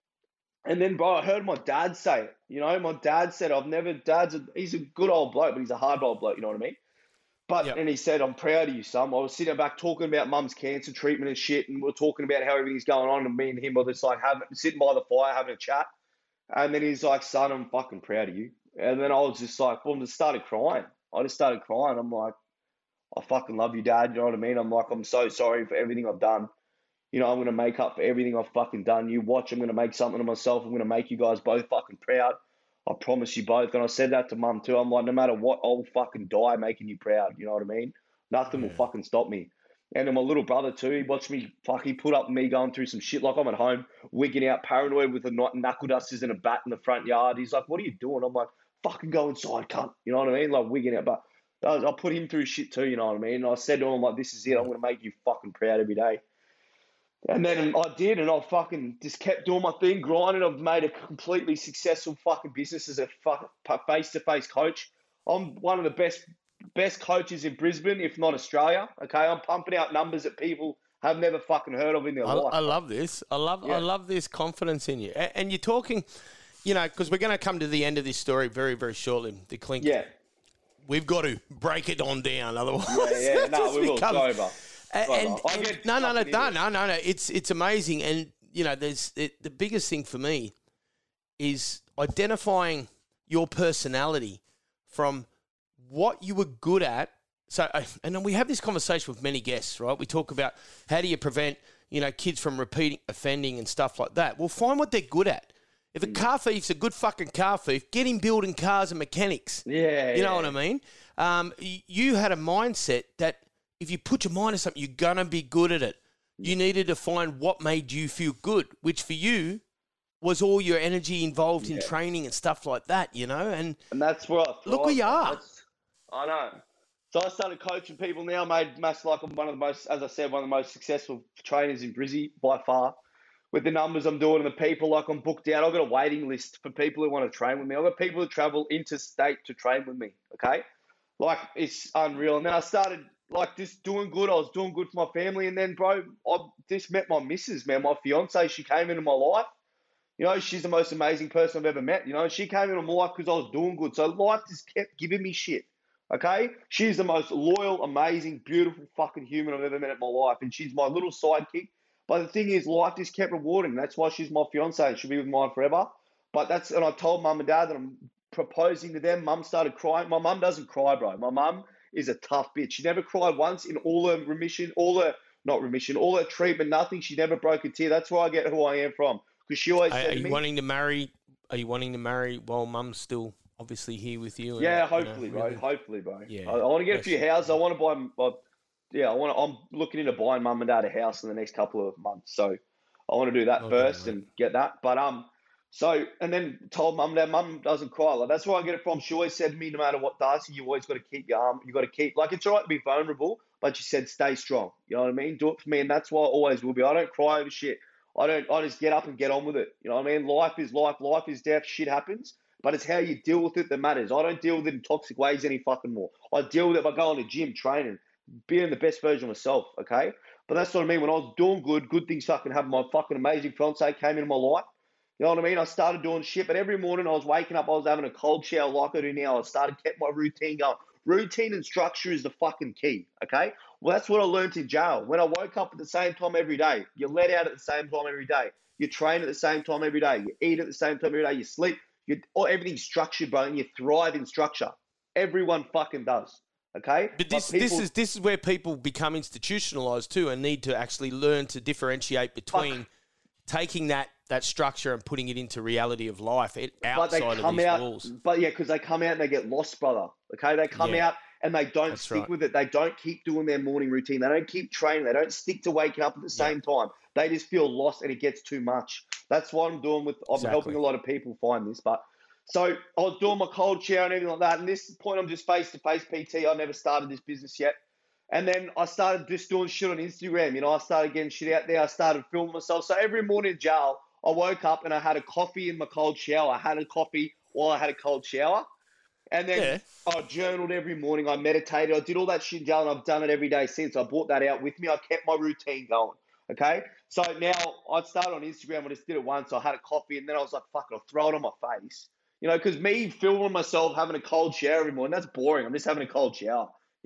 And then, bro, I heard my dad say it. You know, my dad said, I've never, dad's, a, he's a good old bloke, but he's a hard old bloke, you know what I mean? But Yep. and he said, I'm proud of you, son. I was sitting back talking about mum's cancer treatment and shit, and we are talking about how everything's going on, and me and him were just like having sitting by the fire having a chat. And then he's like, son, I'm fucking proud of you. And then I was just like, well, I just started crying. I just started crying. I'm like, I fucking love you, Dad. You know what I mean? I'm like, I'm so sorry for everything I've done. You know, I'm going to make up for everything I've fucking done. You watch, I'm going to make something of myself. I'm going to make you guys both fucking proud. I promise you both. And I said that to Mum too. I'm like, no matter what, I'll fucking die making you proud. You know what I mean? Nothing Yeah. will fucking stop me. And then my little brother too, he watched me, fuck, he put up with me going through some shit. Like I'm at home, wigging out, paranoid with the knuckle dusters and a bat in the front yard. He's like, what are you doing? I'm like, fucking go inside, cunt. You know what I mean? Like wigging out. But I, was, I put him through shit too, you know what I mean? And I said to him, like, this is it. I'm going to make you fucking proud every day. And then I did, and I fucking just kept doing my thing, grinding. I've made a completely successful fucking business as a fuck, face-to-face coach. I'm one of the best best coaches in Brisbane, if not Australia. Okay, I'm pumping out numbers that people have never fucking heard of in their I, life. I love this. I love Yeah. I love this confidence in you. A- And you're talking, you know, because we're going to come to the end of this story very, very shortly. The clink. Yeah, We've got to break it on down, otherwise. yeah, yeah. it No, just we will. becomes- Sorry, bro. A- Sorry, And, bro. I and- get no, no, no, fucking no, into no, no, no. It's it's amazing, and you know, there's it, the biggest thing for me is identifying your personality from what you were good at. So, uh, and then we have this conversation with many guests, right? We talk about how do you prevent, you know, kids from repeating offending and stuff like that. Well, find what they're good at. If a car thief's a good fucking car thief, get him building cars and mechanics. Yeah, You know yeah. what I mean? Um, y- you had a mindset that if you put your mind to something, you're going to be good at it. You needed to find what made you feel good, which for you was all your energy involved in Yeah. training and stuff like that, you know? And And that's where I thrive. Look where you man. are. That's- I know. So I started coaching people now, made mass like I'm one of the most, as I said, one of the most successful trainers in Brizzy by far. With the numbers I'm doing and the people, like I'm booked out. I've got a waiting list for people who want to train with me. I've got people who travel interstate to train with me, okay? Like, it's unreal. And then I started, like, just doing good. I was doing good for my family. And then, bro, I just met my missus, man, my fiance. She came into my life. You know, she's the most amazing person I've ever met. You know, she came into my life because I was doing good. So life just kept giving me shit. Okay? She's the most loyal, amazing, beautiful fucking human I've ever met in my life. And she's my little sidekick. But the thing is, life just kept rewarding. That's why she's my fiance. She'll be with mine forever. But that's, and I told mum and dad that I'm proposing to them. Mum started crying. My mum doesn't cry, bro. My mum is a tough bitch. She never cried once in all her remission, all her, not remission, all her treatment, nothing. She never broke a tear. That's where I get who I am from. Because she always are, said are to you me, wanting to marry? Are you wanting to marry while mum's still obviously here with you? and, yeah, you know, hopefully, bro. really- Hopefully, bro. Yeah, I, I want to get a that's few it. houses. I want to buy. Uh, yeah, I want. To, I'm looking into buying mum and dad a house in the next couple of months. So I want to do that Okay, first mate. and get that. But um, so and then told mum and dad, mum doesn't cry. Like that's where I get it from. She always said to me, no matter what, Darcy, you always got to keep your arm. You got to keep like it's all right to be vulnerable, but she said stay strong. You know what I mean? Do it for me, and that's why I always will be. I don't cry over shit. I don't. I just get up and get on with it. You know what I mean? Life is life. Life is death. Shit happens. But it's how you deal with it that matters. I don't deal with it in toxic ways any fucking more. I deal with it by going to the gym, training, being the best version of myself, okay? But that's what I mean. When I was doing good, good things fucking happened. My fucking amazing fiance came into my life. You know what I mean? I started doing shit, but every morning I was waking up, I was having a cold shower like I do now. I started, kept my routine going. Routine and structure is the fucking key, okay? Well, that's what I learned in jail. When I woke up at the same time every day, you let out at the same time every day, you train at the same time every day, you eat at the same time every day, you sleep. You, everything's structured, bro, and you thrive in structure. Everyone fucking does. Okay, But this people, this is this is where people become institutionalized too, and need to actually learn to differentiate between taking that that structure and putting it into reality of life it, but they outside of come these out. walls. But yeah, because they come out and they get lost, brother. Okay, they come Yeah. out and they don't That's stick right. with it. They don't keep doing their morning routine. They don't keep training. They don't stick to waking up at the same time. They just feel lost, and it gets too much. That's what I'm doing with. I'm Exactly. helping a lot of people find this, but. So I was doing my cold shower and everything like that. And this point, I'm just face-to-face P T. I never started this business yet. And then I started just doing shit on Instagram. You know, I started getting shit out there. I started filming myself. So every morning in jail, I woke up and I had a coffee in my cold shower. I had a coffee while I had a cold shower. And then Yeah. I journaled every morning. I meditated. I did all that shit in jail, and I've done it every day since. I brought that out with me. I kept my routine going. Okay? So now I started on Instagram. I just did it once. I had a coffee, and then I was like, fuck it, I'll throw it on my face. You know, because me filming myself having a cold shower every morning, that's boring. I'm just having a cold shower.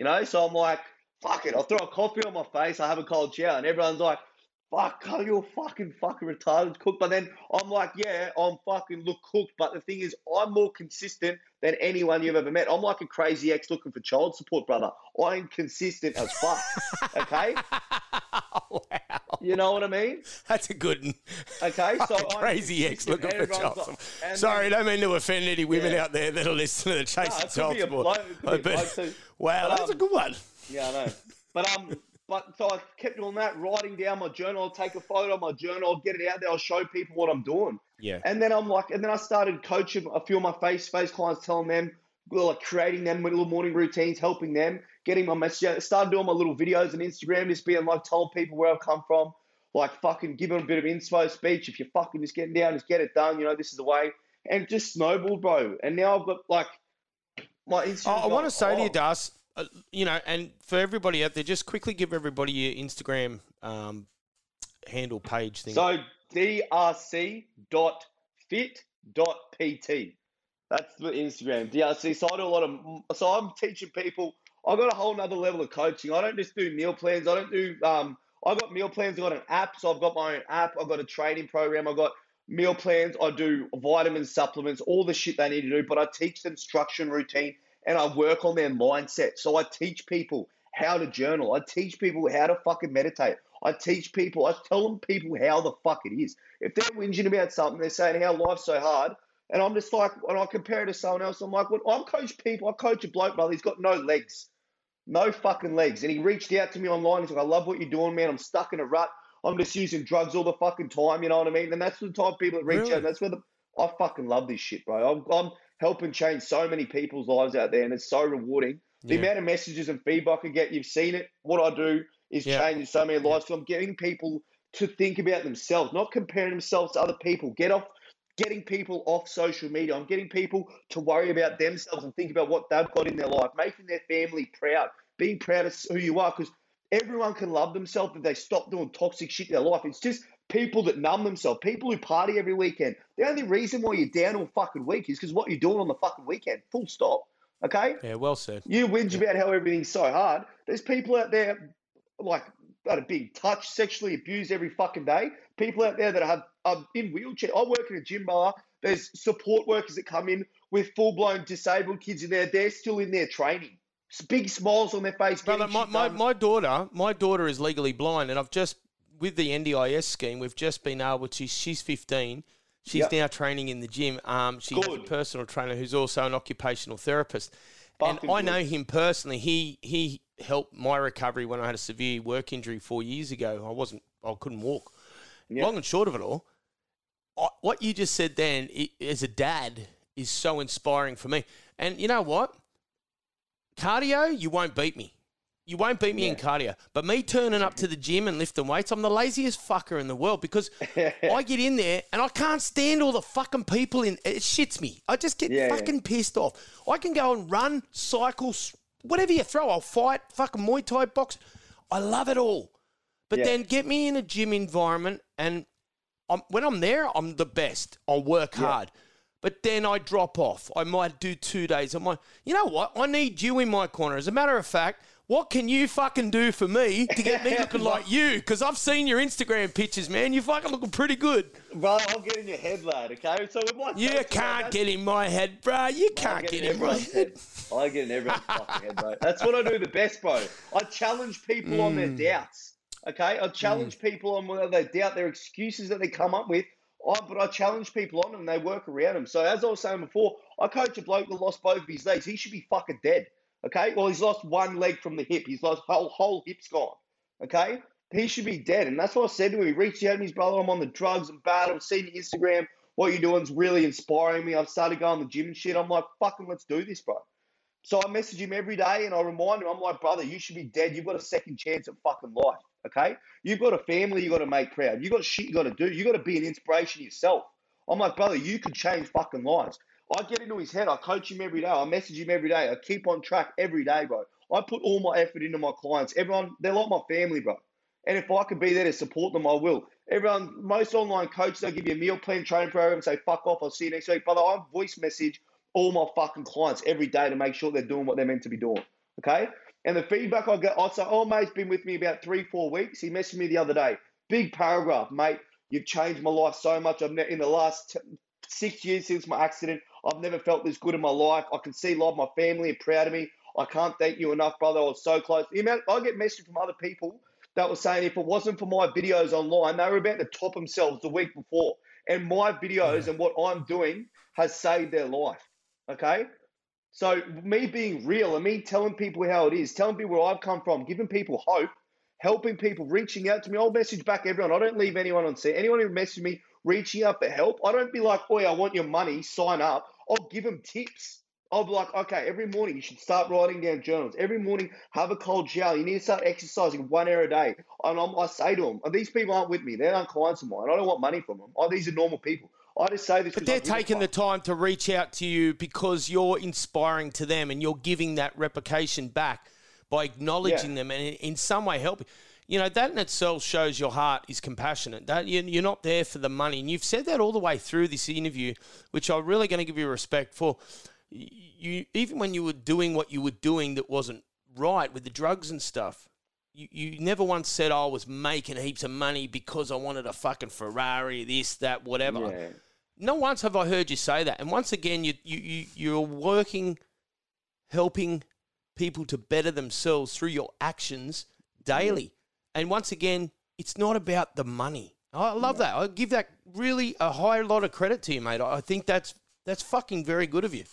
You know, so I'm like, fuck it. I'll throw a coffee on my face. I have a cold shower, and everyone's like, fuck, oh, you're fucking fucking retarded cook. But then I'm like, yeah, I'm fucking look cooked. But the thing is, I'm more consistent than anyone you've ever met. I'm like a crazy ex looking for child support, brother. I'm consistent as fuck. Okay? Wow. You know what I mean? That's a good one. Okay, so Fucking I'm crazy ex consistent, looking and for everyone's child like- support. and Sorry, then- don't mean to offend any women Yeah. out there that are listening to No, Chasing it could Child be a Support. bloke, it could be Oh, a but- bloke too. wow, But, that's a um, good one. Yeah, I know. But um, but so I kept doing that, writing down my journal. I'll take a photo of my journal. I'll get it out there. I'll show people what I'm doing. Yeah. And then I'm like, and then I started coaching a few of my face-to-face clients, telling them, well, like creating them little morning routines, helping them, getting my message out. Started doing my little videos on Instagram, just being like, telling people where I've come from, like fucking giving them a bit of inspo speech. If you're fucking just getting down, just get it done. You know, this is the way. And just snowballed, bro. And now I've got like my Instagram. I, I want to say to you, oh, Das, uh, you know, and for everybody out there, just quickly give everybody your Instagram um, handle page thing. So D R C dot fit dot P T. That's the Instagram. D R C. So I do a lot of. So I'm teaching people. I've got a whole nother level of coaching. I don't just do meal plans. I don't do. Um, I've got meal plans. I've got an app. So I've got my own app. I've got a training program. I've got meal plans. I do vitamins, supplements, all the shit they need to do. But I teach them structure and routine, and I work on their mindset. So I teach people how to journal. I teach people how to fucking meditate. I teach people. I tell them people how the fuck it is. If they're whinging about something, they're saying how life's so hard. And I'm just like, when I compare it to someone else, I'm like, well, I coach people. I coach a bloke, brother. He's got no legs. No fucking legs. And he reached out to me online. He's like, I love what you're doing, man. I'm stuck in a rut. I'm just using drugs all the fucking time. You know what I mean? And that's the type of people that reach Really? out. And that's where the, I fucking love this shit, bro. I'm, I'm helping change so many people's lives out there. And it's so rewarding. The Yeah. amount of messages and feedback I get, you've seen it. What I do is Yeah. changing so many lives. So I'm getting people to think about themselves, not comparing themselves to other people. Get off, getting people off social media. I'm getting people to worry about themselves and think about what they've got in their life, making their family proud, being proud of who you are, because everyone can love themselves if they stop doing toxic shit in their life. It's just people that numb themselves, people who party every weekend. The only reason why you're down all fucking week is because what you're doing on the fucking weekend. Full stop. Okay? Yeah, well said. You whinge about how everything's so hard. There's people out there like that are being touched, sexually abused every fucking day. People out there that have are in wheelchair. I work in a gym bar. There's support workers that come in with full blown disabled kids in there. They're still in there training. Big smiles on their face. Brother, getting my, shit my, done. my daughter, my daughter is legally blind, and I've just with the N D I S scheme, we've just been able to. She's fifteen. She's Yep. now training in the gym. Um, she has a Good. personal trainer who's also an occupational therapist, and Fucking I know good. him personally. He he helped my recovery when I had a severe work injury four years ago. I wasn't, I couldn't walk. Yep. Long and short of it all, I, what you just said then, i as a dad, is so inspiring for me. And you know what? Cardio, you won't beat me. You won't beat me in cardio. But me turning up to the gym and lifting weights, I'm the laziest fucker in the world because I get in there and I can't stand all the fucking people in. It shits me. I just get Yeah, yeah. fucking pissed off. I can go and run, cycle, s- whatever you throw. I'll fight, fucking Muay Thai, box. I love it all. But Yeah. then get me in a gym environment and I'm, when I'm there, I'm the best. I'll work hard. But then I drop off. I might do two days. I might, you know what? I need you in my corner. As a matter of fact, what can you fucking do for me to get me looking like you? Because I've seen your Instagram pictures, man. You're fucking looking pretty good. Bro, I'll get in your head, lad, okay? So with my You coach, can't that's- get in my head, bro. You I can't get in my everyone's head. I get in everyone's fucking head, bro. That's what I do the best, bro. I challenge people on Mm. their doubts. Okay? I challenge people on whether they doubt their excuses that they come up with. I, but I challenge people on them and they work around them. So as I was saying before, I coach a bloke that lost both of his legs. He should be fucking dead. Okay? Well, he's lost one leg from the hip. He's lost whole whole hip's gone. Okay? He should be dead. And that's what I said to him. He reached out to me, his brother, I'm on the drugs, I'm bad, I'm seeing your Instagram. What you're doing is really inspiring me. I've started going to the gym and shit. I'm like, fucking let's do this, bro. So I message him every day and I remind him, I'm like, brother, you should be dead. You've got a second chance at fucking life, okay? You've got a family you got to make proud. You've got shit you got to do. you got to be an inspiration yourself. I'm like, brother, you could change fucking lives. I get into his head. I coach him every day. I message him every day. I keep on track every day, bro. I put all my effort into my clients. Everyone, they're like my family, bro. And if I can be there to support them, I will. Everyone, most online coaches, they'll give you a meal plan training program and say, fuck off, I'll see you next week. Brother, I voice message all my fucking clients every day to make sure they're doing what they're meant to be doing. Okay? And the feedback I get, I'd say, oh, mate's been with me about three, four weeks. He messaged me the other day. Big paragraph, mate. You've changed my life so much. I've ne- in the last t- six years since my accident, I've never felt this good in my life. I can see love my family are proud of me. I can't thank you enough, brother. I was so close. The amount, I get messages from other people that were saying if it wasn't for my videos online, they were about to top themselves the week before. And my videos and what I'm doing has saved their life. Okay? So me being real and me telling people how it is, telling people where I've come from, giving people hope, helping people, reaching out to me. I'll message back everyone. I don't leave anyone on set. Anyone who messages me, reaching out for help, I don't be like, oi, I want your money, sign up. I'll give them tips. I'll be like, okay, every morning you should start writing down journals. Every morning, have a cold shower. You need to start exercising one hour a day. And I'm, I say to them, and these people aren't with me. They aren't clients of mine. I don't want money from them. Oh, these are normal people. I just say this. But they're taking the time to reach out to you because you're inspiring to them and you're giving that replication back by acknowledging Yeah. them and in, in some way helping. You know, that in itself shows your heart is compassionate. That you- you're not there for the money. And you've said that all the way through this interview, which I'm really going to give you respect for. You even when you were doing what you were doing that wasn't right with the drugs and stuff, you, you never once said, oh, I was making heaps of money because I wanted a fucking Ferrari, this, that, whatever. Yeah. Not once have I heard you say that. And once again, you, you, you, you're working, helping people to better themselves through your actions daily. And once again, it's not about the money. I love that. I give that really a high lot of credit to you, mate. I think that's that's fucking very good of you.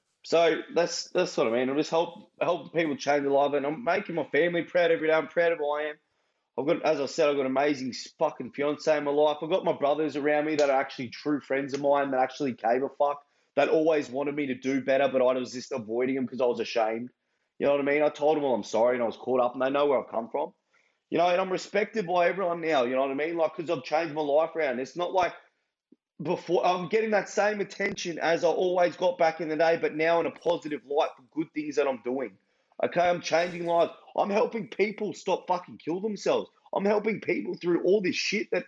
So that's that's what I mean. I just help help people change their life, and I'm making my family proud every day. I'm proud of who I am. I've got, as I said, I've got an amazing fucking fiance in my life. I've got my brothers around me that are actually true friends of mine that actually gave a fuck, that always wanted me to do better, but I was just avoiding them because I was ashamed. You know what I mean? I told them, well, I'm sorry, and I was caught up, and they know where I've come from. You know, and I'm respected by everyone now. You know what I mean? Like, because I've changed my life around. It's not like before. I'm getting that same attention as I always got back in the day, but now in a positive light for good things that I'm doing. Okay, I'm changing lives. I'm helping people stop fucking kill themselves. I'm helping people through all this shit that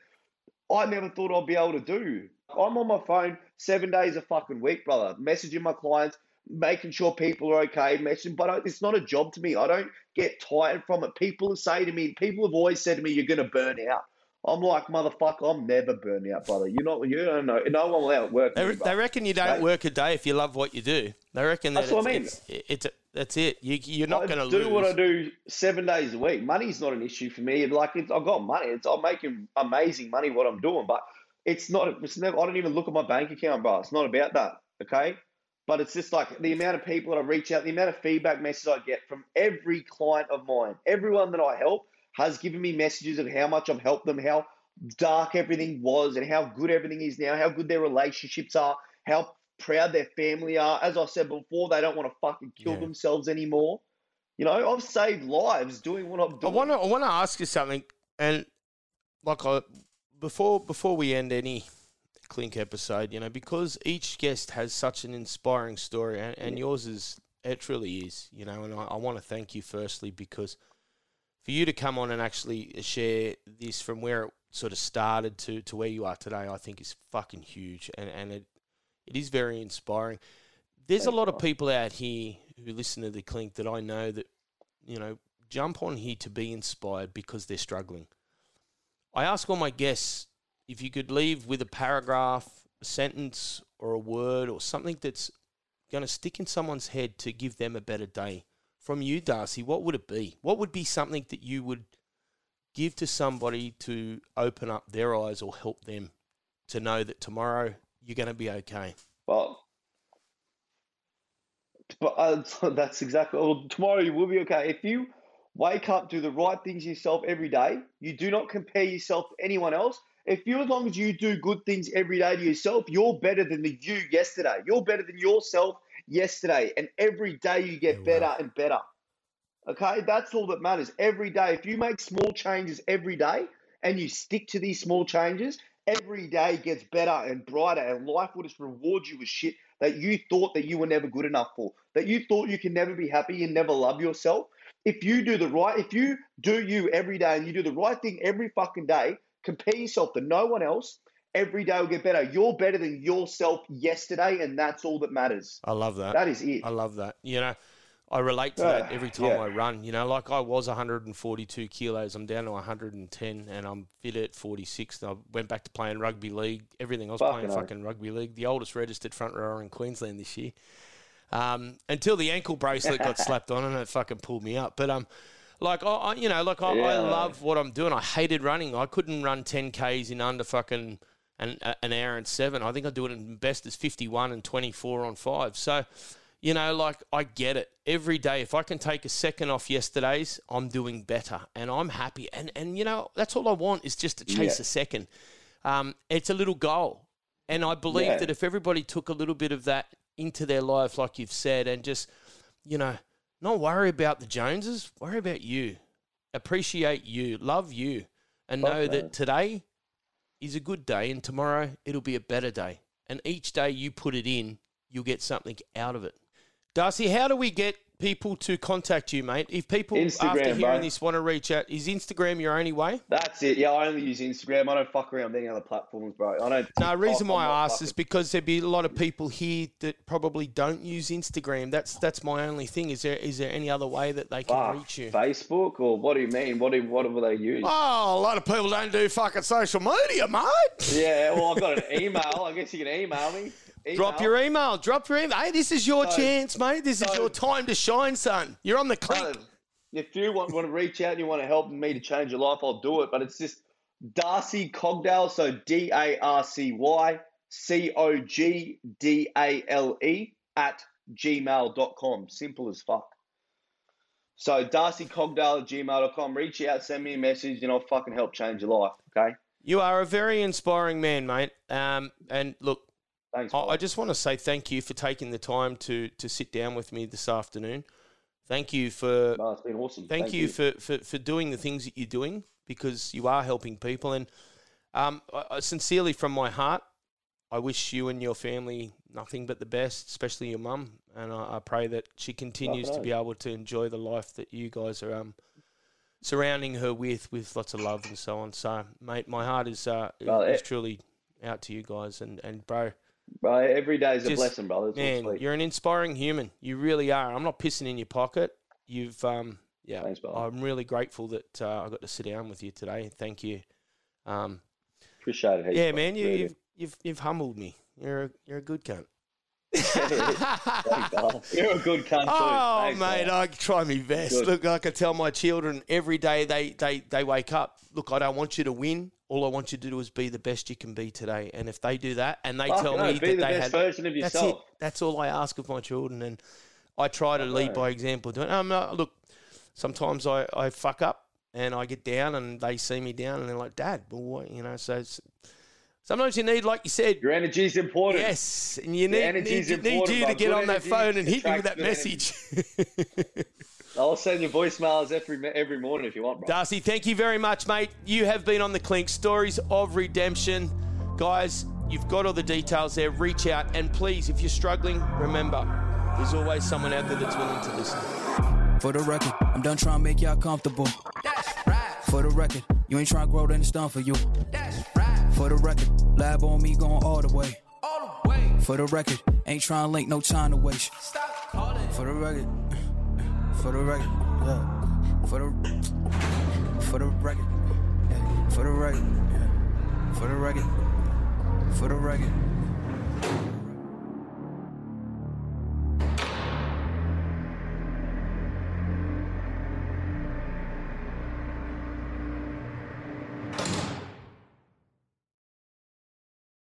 I never thought I'd be able to do. I'm on my phone seven days a fucking week, brother, messaging my clients, making sure people are okay, messaging, but it's not a job to me. I don't get tired from it. People say to me, people have always said to me, you're going to burn out. I'm like, motherfucker, I'm never burning out, brother. You're not, you don't know. No one will outwork They, me, they brother. reckon you don't They- work a day if you love what you do. They reckon that That's what I mean. it's, it's, it's, that's it. You, you're not I going to do lose. what I do seven days a week. Money's not an issue for me. Like, it's, I've got money. It's, I'm making amazing money what I'm doing, but it's not. It's never. I don't even look at my bank account, bro. It's not about that. Okay, but it's just like the amount of people that I reach out, the amount of feedback messages I get from every client of mine, everyone that I help has given me messages of how much I've helped them, how dark everything was, and how good everything is now, how good their relationships are, how proud their family are. As I said before, they don't want to fucking kill Yeah. themselves anymore. You know, I've saved lives doing what I'm I doing. want to. I want to ask you something, and like I before before we end any Clink episode, you know, because each guest has such an inspiring story, and, and yours is it truly is, you know, and I, I want to thank you firstly because for you to come on and actually share this from where it sort of started to, to where you are today, I think is fucking huge, and and it it is very inspiring. There's a lot of people out here who listen to the Clink that I know that, you know, jump on here to be inspired because they're struggling. I ask all my guests if you could leave with a paragraph, a sentence, or a word, or something that's going to stick in someone's head to give them a better day. From you, Darcy, what would it be? What would be something that you would give to somebody to open up their eyes or help them to know that tomorrow you're going to be okay? Well, but uh, that's exactly. Well, tomorrow you will be okay if you wake up, do the right things yourself every day. You do not compare yourself to anyone else. If you, as long as you do good things every day to yourself, you're better than the you yesterday. You're better than yourself yesterday, and every day you get Yeah, better wow. and better. Okay, that's all that matters. Every day, if you make small changes every day and you stick to these small changes, every day gets better and brighter, and life will just reward you with shit that you thought that you were never good enough for, that you thought you can never be happy and never love yourself. If you do the right, if you do you every day and you do the right thing every fucking day, compare yourself to no one else, every day will get better. You're better than yourself yesterday, and that's all that matters. I love that. That is it. I love that. You know, I relate to Yeah, that every time yeah. I run. You know, like I was one hundred forty-two kilos. I'm down to one hundred ten, and I'm fit at forty-six. And I went back to playing rugby league. Everything I was Fucking playing hell. fucking rugby league. The oldest registered front rower in Queensland this year. Um, until the ankle bracelet got slapped on and it fucking pulled me up. But um, like I, I you know, like I, I Yeah. love what I'm doing. I hated running. I couldn't run ten Ks in under fucking an, an hour and seven. I think I do it in best as fifty-one and twenty-four on five. So, you know, like I get it. Every day, if I can take a second off yesterday's, I'm doing better and I'm happy. And, and you know, that's all I want is just to chase Yeah. a second. Um, it's a little goal. And I believe Yeah. that if everybody took a little bit of that into their life, like you've said, and just, you know, not worry about the Joneses, worry about you. Appreciate you, love you, and Fuck, know man. that today is a good day and tomorrow it'll be a better day. And each day you put it in, you'll get something out of it. Darcy, how do we get people to contact you, mate? If people, Instagram, after hearing bro. this, want to reach out, is Instagram your only way? That's it. Yeah, I only use Instagram. I don't fuck around with any other platforms, bro. I don't. No, the reason TikTok, why I'm I not asked is fucking- because there'd be a lot of people here that probably don't use Instagram. That's that's my only thing. Is there is there any other way that they can Fuck, reach you? Facebook, or what do you mean? What do what do they use? Oh, a lot of people don't do fucking social media, mate. Yeah, well, I've got an email. I guess you can email me. Email. Drop your email. Drop your email. Hey, this is your So- chance, mate. This is so- your time to shine, son. You're on the clink. Brother, if you want, want to reach out and you want to help me to change your life, I'll do it. But it's just Darcy Cogdale, so D A R C Y C O G D A L E at gmail dot com. Simple as fuck. So Darcy Cogdale at gmail dot com. Reach out, send me a message, and I'll fucking help change your life, okay? You are a very inspiring man, mate. Um, and look, Thanks, I, bro. I just want to say thank you for taking the time to to sit down with me this afternoon. Thank you for No, it's been awesome. Thank, you, For, for, for doing the things that you're doing because you are helping people. And um, I, I sincerely, from my heart, I wish you and your family nothing but the best, especially your mum. And I, I pray that she continues to be able to enjoy the life that you guys are um, surrounding her with, with lots of love and so on. So, mate, my heart is, uh, Well, is it- truly out to you guys. And, and bro, Bro, every day is a Just- blessing, brother. It's all man, sweet. you're an inspiring human. You really are. I'm not pissing in your pocket. You've, um, yeah, Thanks, brother. I'm really grateful that uh, I got to sit down with you today. Thank you. Um, Appreciate it. heaps, yeah, bro. man, you, Really. you've you've you've humbled me. You're a, you're a good cunt. Thanks, brother. You're a good cunt, too. Oh, Thanks, mate, brother. I try my best. Good. Look, like I tell my children every day they, they, they wake up, look, I don't want you to win. All I want you to do is be the best you can be today. And if they do that and they Fuck tell no, me be that the they best had, version of that's it. yourself. That's all I ask of my children. And I try to lead by example. Doing, um, uh, look, sometimes I, I fuck up and I get down and they see me down and they're like, Dad, well, what, you know, so it's, sometimes you need, like you said, Your energy is important. yes, and you The need, energy's need, need important, you to bud. get Good on that energy phone and hit me with that attracts good message. I'll send you voicemails every every morning if you want, bro. Darcy, thank you very much, mate. You have been on the Clink Stories of Redemption. Guys, you've got all the details there. Reach out. And please, if you're struggling, remember, there's always someone out there that's willing to listen. For the record, I'm done trying to make y'all comfortable. That's right. For the record, you ain't trying to grow, then it's done for you. That's right. For the record, lab on me going all the way. All the way. For the record, ain't trying to link, no time to waste. Stop calling. For the record, for the record, yeah. For the, for the record, yeah. For the record, yeah. For the record, for the record.